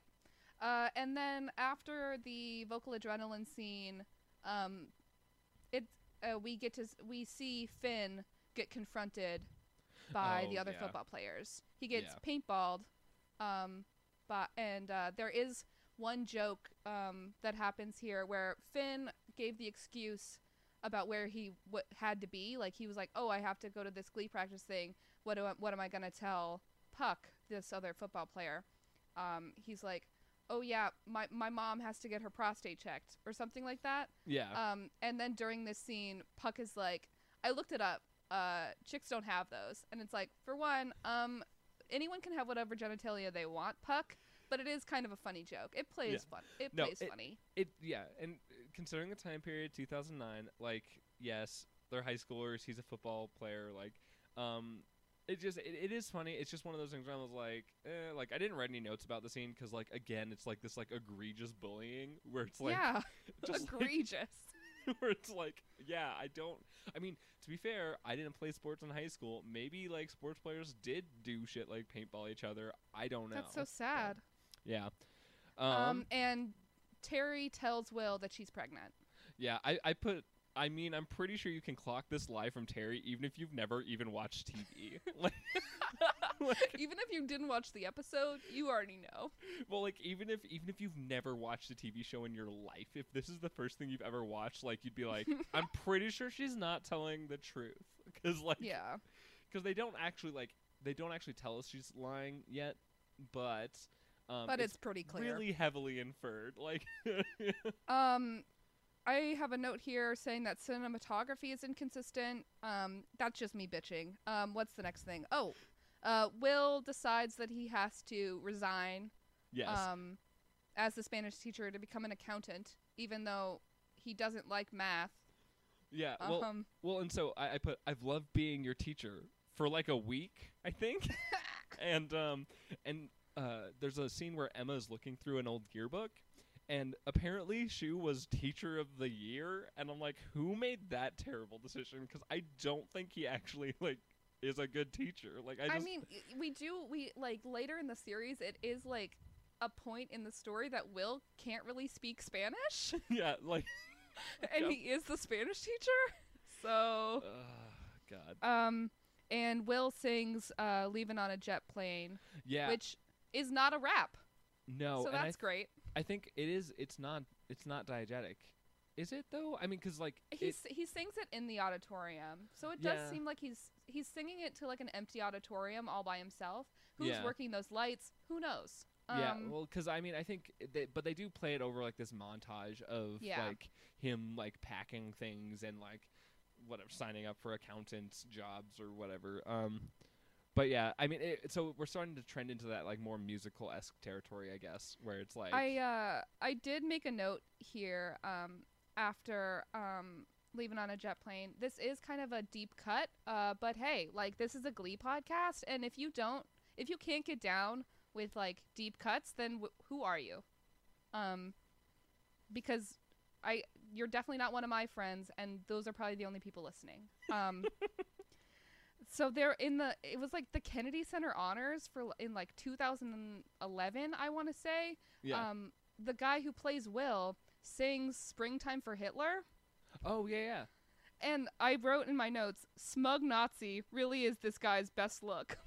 Uh, and then after the vocal adrenaline scene, um, it uh, we get to s- we see Finn get confronted by Oh, the other yeah. football players. He gets Yeah. paintballed, um, but and uh, there is one joke um, that happens here where Finn gave the excuse about where he w- had to be. Like he was like, "Oh, I have to go to this Glee practice thing. What do I, what am I gonna tell Puck, this other football player?" Um, he's like, "Oh yeah, my my mom has to get her prostate checked," or something like that. yeah. Um, and then during this scene, Puck is like, "I looked it up. Uh, chicks don't have those." And it's like, for one, um, anyone can have whatever genitalia they want, Puck. But it is kind of a funny joke. It plays Yeah. fun. It No, plays it- funny. It yeah, and uh, considering the time period, two thousand nine, like yes, they're high schoolers. He's a football player. Like, um, it just it, it is funny. It's just one of those things where I was like, eh, like I didn't write any notes about the scene because like again, it's like this like egregious bullying where it's like yeah, just like, egregious. where it's like yeah, I don't. I mean, to be fair, I didn't play sports in high school. Maybe like sports players did do shit like paintball each other. I don't know. That's so but, sad. yeah. Um, Um, and Terry tells Will that she's pregnant. Yeah, I, I put I mean, I'm pretty sure you can clock this lie from Terry, even if you've never even watched T V. like, like, Even if you didn't watch the episode, you already know. well, like even if even if you've never watched a T V show in your life, if this is the first thing you've ever watched, like you'd be like, I'm pretty sure she's not telling the truth, because like, Yeah. because they don't actually like they don't actually tell us she's lying yet, but um, But it's pretty clear. really heavily inferred. Like, Um, I have a note here saying that cinematography is inconsistent. Um, that's just me bitching. Um, what's the next thing? Oh, uh, Will decides that he has to resign yes, um, as the Spanish teacher to become an accountant, even though he doesn't like math. yeah. Well, Um, well, and so I, I put I've loved being your teacher for like a week, I think, and um, and uh, there's a scene where Emma's looking through an old yearbook. And apparently she was teacher of the year, and I'm like, who made that terrible decision? Because I don't think he actually like is a good teacher. Like I, I just, mean, y- we do we like later in the series. It is like a point in the story that Will can't really speak Spanish, yeah, like, and Yep. he is the Spanish teacher. So, uh, God, um, and Will sings uh, "Leaving on a Jet Plane," yeah, which is not a rap. no, so and I, that's great. I think it is. It's not. It's not diegetic, is it though? I mean, because like He it, s- he sings it in the auditorium, so it does Yeah. seem like he's he's singing it to like an empty auditorium all by himself. Who's Yeah. working those lights? Who knows? yeah, Um, well, because I mean, I think, they, but they do play it over like this montage of Yeah. like him like packing things and like whatever, signing up for accountants jobs or whatever. Um, but yeah, I mean, it, so we're starting to trend into that like more musical esque territory, I guess, where it's like, I uh I did make a note here um after um leaving on a jet plane. This is kind of a deep cut, uh but hey, like this is a Glee podcast, and if you don't if you can't get down with like deep cuts, then w- who are you? Um because I you're definitely not one of my friends, and those are probably the only people listening. Um So they're in the it was like the Kennedy Center honors for l- in like two thousand eleven, I want to say. yeah, Um the guy who plays Will sings Springtime for Hitler, oh yeah, yeah. and I wrote in my notes, smug Nazi really is this guy's best look.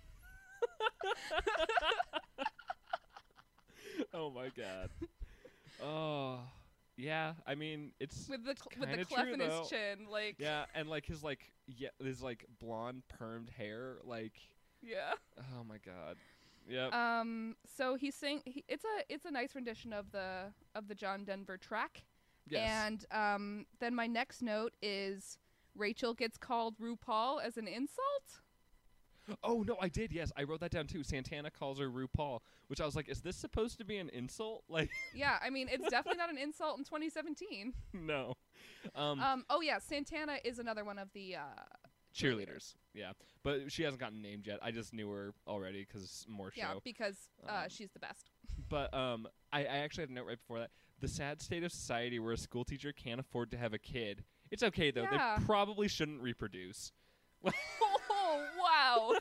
Oh my God. Oh yeah. I mean, it's with the cl- with the kinda clef true, in his though. chin, like yeah, and like his like yeah, his like blonde permed hair, like yeah. oh my God. Yep. Um so he sing he, it's a it's a nice rendition of the of the John Denver track. yes. And um then my next note is Rachel gets called RuPaul as an insult. Oh no, I did. Yes, I wrote that down too. Santana calls her RuPaul, which I was like, is this supposed to be an insult? Like, Yeah, I mean it's definitely not an insult in twenty seventeen. no. Um, Um oh yeah, Santana is another one of the uh cheerleaders. Yeah, but she hasn't gotten named yet. I just knew her already because more yeah, show. because uh Um, she's the best. But um, I, I actually had a note right before that. The sad state of society where a school teacher can't afford to have a kid. It's okay though. Yeah. They probably shouldn't reproduce. Oh wow.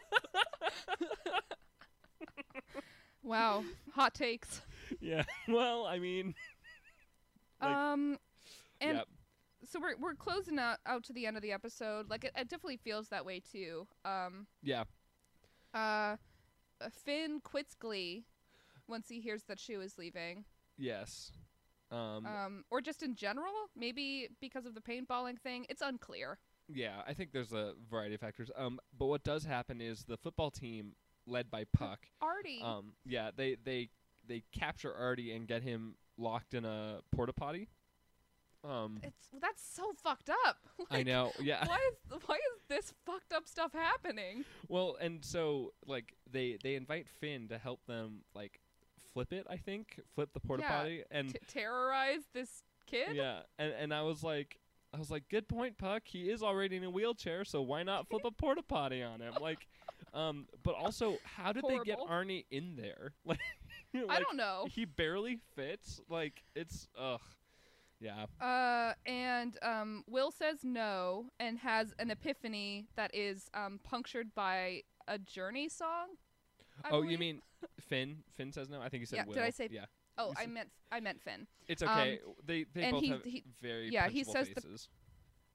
Wow, hot takes. Yeah. Well, I mean. Like, um and yep. so we're we're closing out, out to the end of the episode. Like it, it definitely feels that way too. Um Yeah. uh Finn quits Glee once he hears that Shu is leaving. Yes. Um. Um or just in general, maybe because of the paintballing thing. It's unclear. Yeah, I think there's a variety of factors. Um, but what does happen is the football team, led by Puck, Artie. um, yeah, they they they capture Artie and get him locked in a porta potty. Um, It's that's so fucked up. I Like, know. Yeah. Why is why is this fucked up stuff happening? Well, and so like they they invite Finn to help them like flip it. I think flip the porta Yeah, potty and T- terrorize this kid? yeah, and and I was like. I was like, good point, Puck. He is already in a wheelchair, so why not flip a porta potty on him? Like, um, but also, how did they get Horrible. Arnie in there? Like, I like, don't know. He barely fits. Like, it's ugh, yeah, Uh, and um, Will says no and has an epiphany that is um, punctured by a Journey song. I oh, you believe. mean Finn? Finn says no. I think he said Yeah, Will. did I say- Yeah, Oh, you I said- meant I meant Finn. it's okay. they they and both he- have he- very yeah, he principal says the- faces.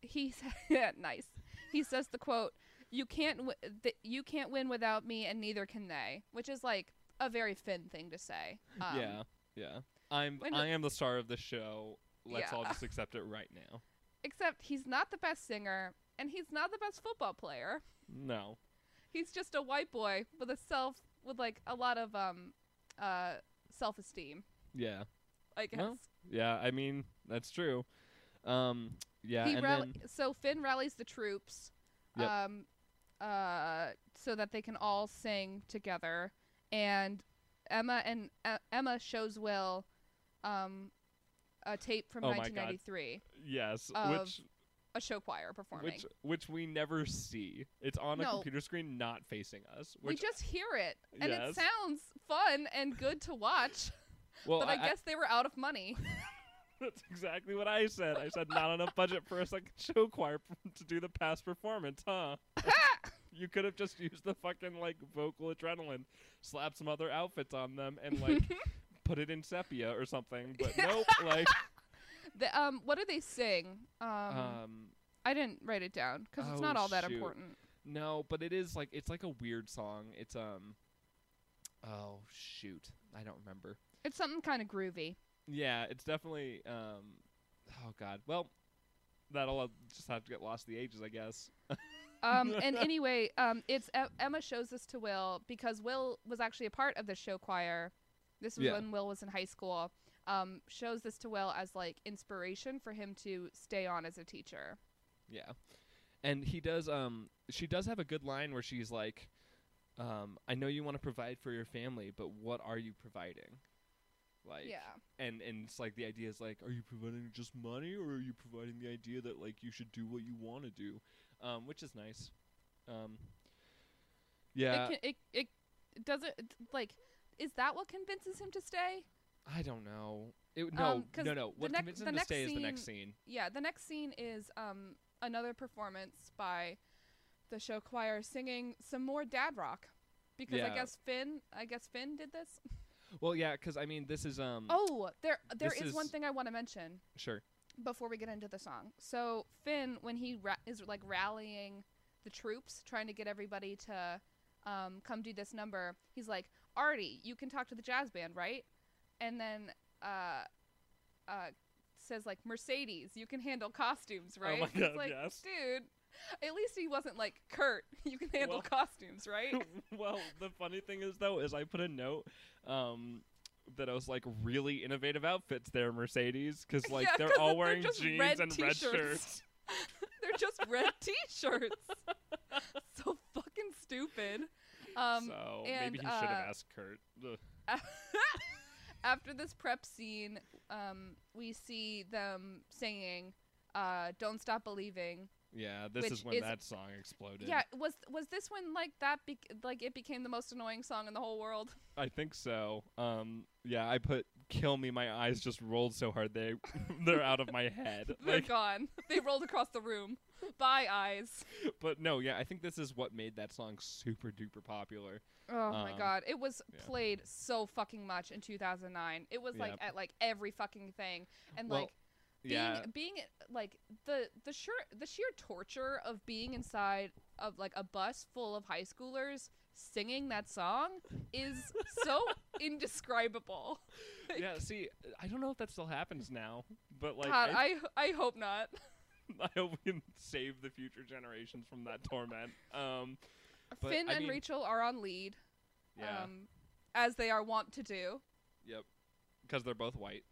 he said, nice. He says the quote, "You can't w- th- you can't win without me, and neither can they," which is like a very Finn thing to say. Um, yeah, yeah. I'm when- I am the star of the show. Let's Yeah. all just accept it right now. Except he's not the best singer, and he's not the best football player. No. He's just a white boy with a self with like a lot of um uh self esteem, Yeah. I guess. Well, yeah. I mean, that's true. Um. Yeah. he and rally- then so Finn rallies the troops, Yep. um, uh, so that they can all sing together, and Emma and uh, Emma shows Will, um, a tape from Oh my God. nineteen ninety-three, yes, of which a show choir performing. which which we never see. It's on a No. computer screen, not facing us. We Which, just hear it, and Yes. it sounds fun and good to watch. well, but I, guess they were out of money. that's exactly what I said. I said not enough budget for a second show choir p- to do the past performance, huh? You could have just used the fucking like vocal adrenaline, slapped some other outfits on them, and like put it in sepia or something. But nope, like The, um, what do they sing? Um, um I didn't write it down because it's oh, not all that shoot. important. no, but it is like it's like a weird song. It's um oh shoot, I don't remember. It's something kind of groovy. Yeah, it's definitely um oh god. Well, that'll uh, just have to get lost to the ages, I guess. Um, and anyway, um, it's e- Emma shows this to Will because Will was actually a part of the show choir. This was Yeah. when Will was in high school. Um, shows this to Will as like inspiration for him to stay on as a teacher. Yeah. And he does um she does have a good line where she's like um I know you want to provide for your family, but what are you providing? Like Yeah. and and it's like the idea is like, are you providing just money, or are you providing the idea that like you should do what you want to do? Um which is nice. Um Yeah. It, can, it it it doesn't like. Is that what convinces him to stay? I don't know. It no Um, 'cause no no. What nec- convinces the him to next stay is the scene- next scene. Yeah, the next scene is um another performance by the show choir singing some more dad rock, because I Yeah. guess Finn I guess Finn did this. Well, yeah, 'cause I mean this is um Oh, there there This is, one is- thing I want to mention sure. before we get into the song. So Finn, when he ra- is like rallying the troops, trying to get everybody to um, come do this number, he's like, "Artie, you can talk to the jazz band, right?" And then uh, uh, says like, "Mercedes, you can handle costumes, right?" my It's God, like, yes. dude. At least he wasn't like, "Kurt, you can handle Well- costumes, right?" Well, the funny thing is though is I put a note um that I was like, really innovative outfits there, Mercedes, because like Yeah, they're 'cause all they're wearing just jeans red and red t-shirts. shirts. They're just red T-shirts. So fucking stupid. Um, so and, maybe he should have uh, asked Kurt. Ugh. after this prep scene, um, we see them singing uh, "Don't Stop Believing." Yeah, this which is when is- that song exploded. Yeah, was was this when like that be- like it became the most annoying song in the whole world? I think so. Um, yeah, I put "Kill Me." My eyes just rolled so hard they they're out of my head. They're Like, gone. They rolled across the room. Bye, eyes. but no, yeah, I think this is what made that song super duper popular. Oh my Um, god, it was yeah. played so fucking much in two thousand nine. It was like Yep. at like every fucking thing, and Well, like being yeah, being like the the sheer the sheer torture of being inside of like a bus full of high schoolers singing that song is so indescribable. yeah. See, I don't know if that still happens now, but like, God, I, I I hope not. I hope we can save the future generations from that torment. Um, But, Finn I and mean- Rachel are on lead, yeah, um, as they are wont to do. yep, because they're both white.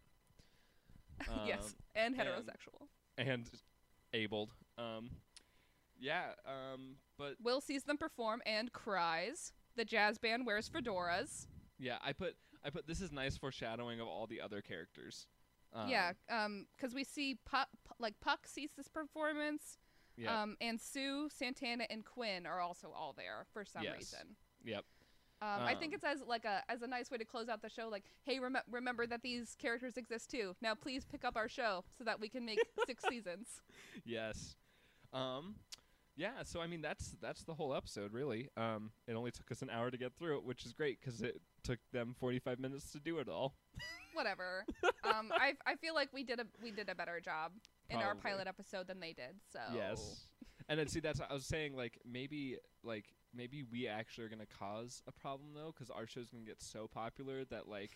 Yes, Um, and and- heterosexual. and abled. Um, yeah. Um, but Will sees them perform and cries. The jazz band wears fedoras. yeah, I put I put this is nice foreshadowing of all the other characters. Um, Yeah, um, because we see Puck, like Puck sees this performance, Yeah. um, and Sue, Santana, and Quinn are also all there for some Yes. reason. Yep. Um, I think Um, it's as like a as a nice way to close out the show. Like, hey, rem- remember that these characters exist too. Now, please pick up our show so that we can make six seasons. Yes. Um, yeah. So I mean, that's that's the whole episode, really. Um, it only took us an hour to get through it, which is great because it took them forty-five minutes to do it all. Whatever. um, I I feel like we did a we did a better job. in our Probably. pilot episode than they did. So Yes. And then see, that's I was saying, like maybe like maybe we actually are gonna cause a problem though, because our show's gonna get so popular that like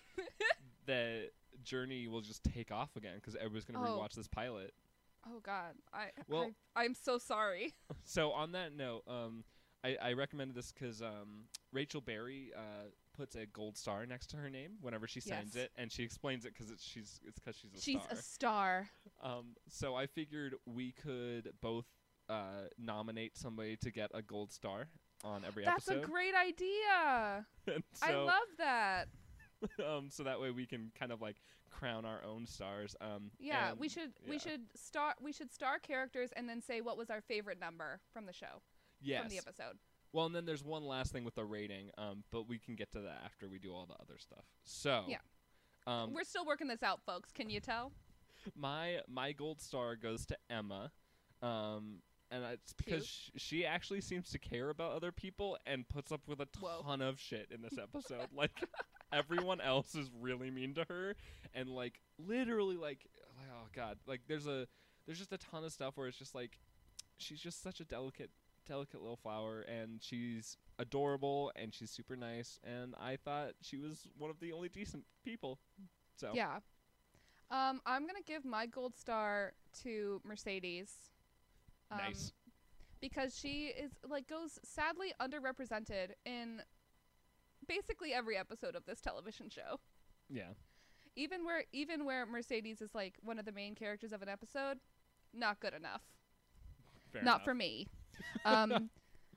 the journey will just take off again because everybody's gonna Oh. rewatch this pilot. Oh God, I, Well- I I'm so sorry. So on that note, um, I, I recommended this because um, Rachel Berry uh, puts a gold star next to her name whenever she signs Yes. it, and she explains it because it's she's it's because she's a She's star. a star. Um, so I figured we could both uh, nominate somebody to get a gold star on every That's episode. a great idea. And I so, love that. um, so that way we can kind of like crown our own stars. Um, Yeah, and- we should we yeah. should star we should star characters and then say what was our favorite number from the show yes. from the episode. Well, and then there's one last thing with the rating, um, but we can get to that after we do all the other stuff. So, Yeah. um, We're still working this out, folks. Can you tell? my my gold star goes to Emma, um, and it's because sh- she actually seems to care about other people and puts up with a Whoa. ton of shit in this episode. Like everyone else is really mean to her, and like literally like like, oh god, like there's a there's just a ton of stuff where it's just like she's just such a delicate delicate little flower, and she's adorable and she's super nice, and I thought she was one of the only decent people. So Yeah. Um, I'm gonna give my gold star to Mercedes. Um, nice. Because she is like goes sadly underrepresented in basically every episode of this television show. Yeah. Even where even where Mercedes is like one of the main characters of an episode, not good enough. Fair not enough. for me. Um,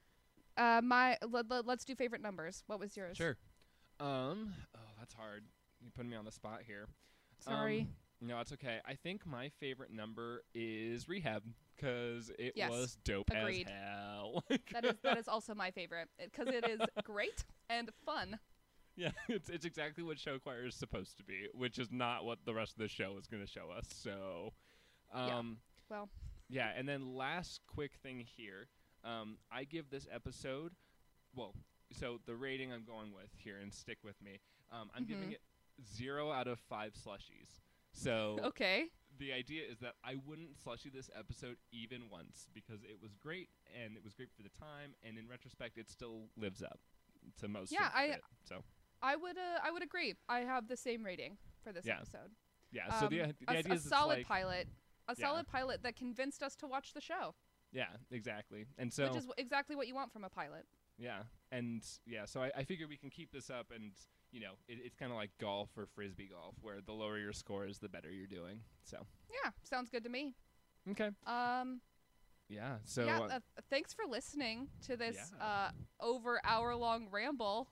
uh, my let, let, let's do favorite numbers. What was yours? Sure. Um. Oh, that's hard. You putting me on the spot here. Sorry. Um, no, it's okay. I think my favorite number is Rehab because it Yes. was dope Agreed. as hell. that is that is also my favorite because it is great and fun. Yeah, it's it's exactly what Show Choir is supposed to be, which is not what the rest of the show is going to show us. So, Yeah. um, Well. yeah. And then last quick thing here, um, I give this episode, well, so the rating I'm going with here, and stick with me. Um, I'm giving Mhm. it zero out of five slushies. So Okay. the idea is that I wouldn't slushie this episode even once because it was great and it was great for the time, and in retrospect, it still lives up to most. Yeah, of I- it. So. I would uh, I would agree. I have the same rating for this Yeah. episode. Yeah, so the, Um, the a, idea a is it's solid like, pilot, a Yeah. solid pilot that convinced us to watch the show, yeah, exactly. And so, which is w- exactly what you want from a pilot. yeah, and yeah, so I, I figure we can keep this up, and, you know, it, it's kind of like golf or Frisbee golf, where the lower your score is, the better you're doing. So, Yeah, sounds good to me. okay. Um, Yeah, so, yeah, uh, uh, thanks for listening to this Yeah. uh, over hour long ramble.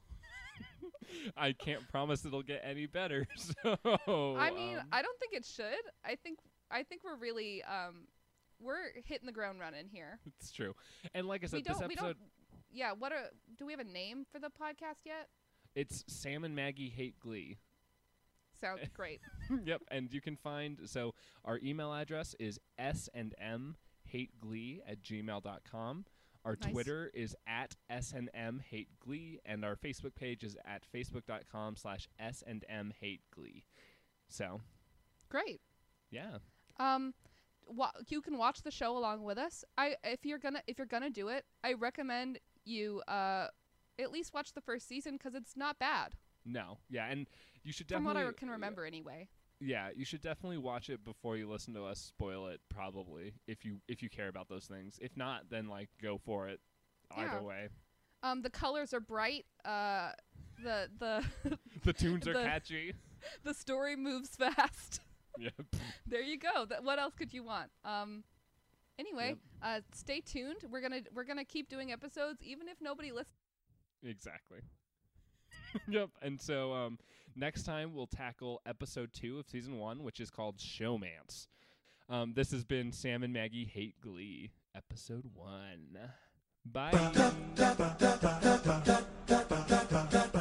I can't promise it'll get any better, so. I mean, um, I don't think it should. I think I think we're really um, we're hitting the ground running here. it's true. And like I We said, this don't we episode, don't. Yeah, what are do we have a name for the podcast yet? it's Sam and Maggie Hate Glee. Sounds great. Yep, and you can find, so our email address is s and m hateglee at gmail dot com. Our Nice. Twitter is at S and M Hate Glee, and our Facebook page is at facebook.com slash S and M Hate Glee. So, Great. yeah. Um, wa- you can watch the show along with us. I if you're gonna if you're gonna do it, I recommend you uh at least watch the first season because it's not bad No. Yeah, and you should from definitely... what I can remember anyway. Yeah, you should definitely watch it before you listen to us spoil it, probably, if you if you care about those things. If not, then, like, go for it either Yeah. way. Um, the colors are bright. Uh, the the The tunes are The- catchy. the story moves fast. Yep. There you go. That what else could you want? Um, anyway, Yep. uh, stay tuned. We're gonna we're gonna keep doing episodes even if nobody listens. Exactly. Yep. And so um, next time we'll tackle episode two of season one, which is called Showmance. Um, this has been Sam and Maggie Hate Glee, episode one. Bye.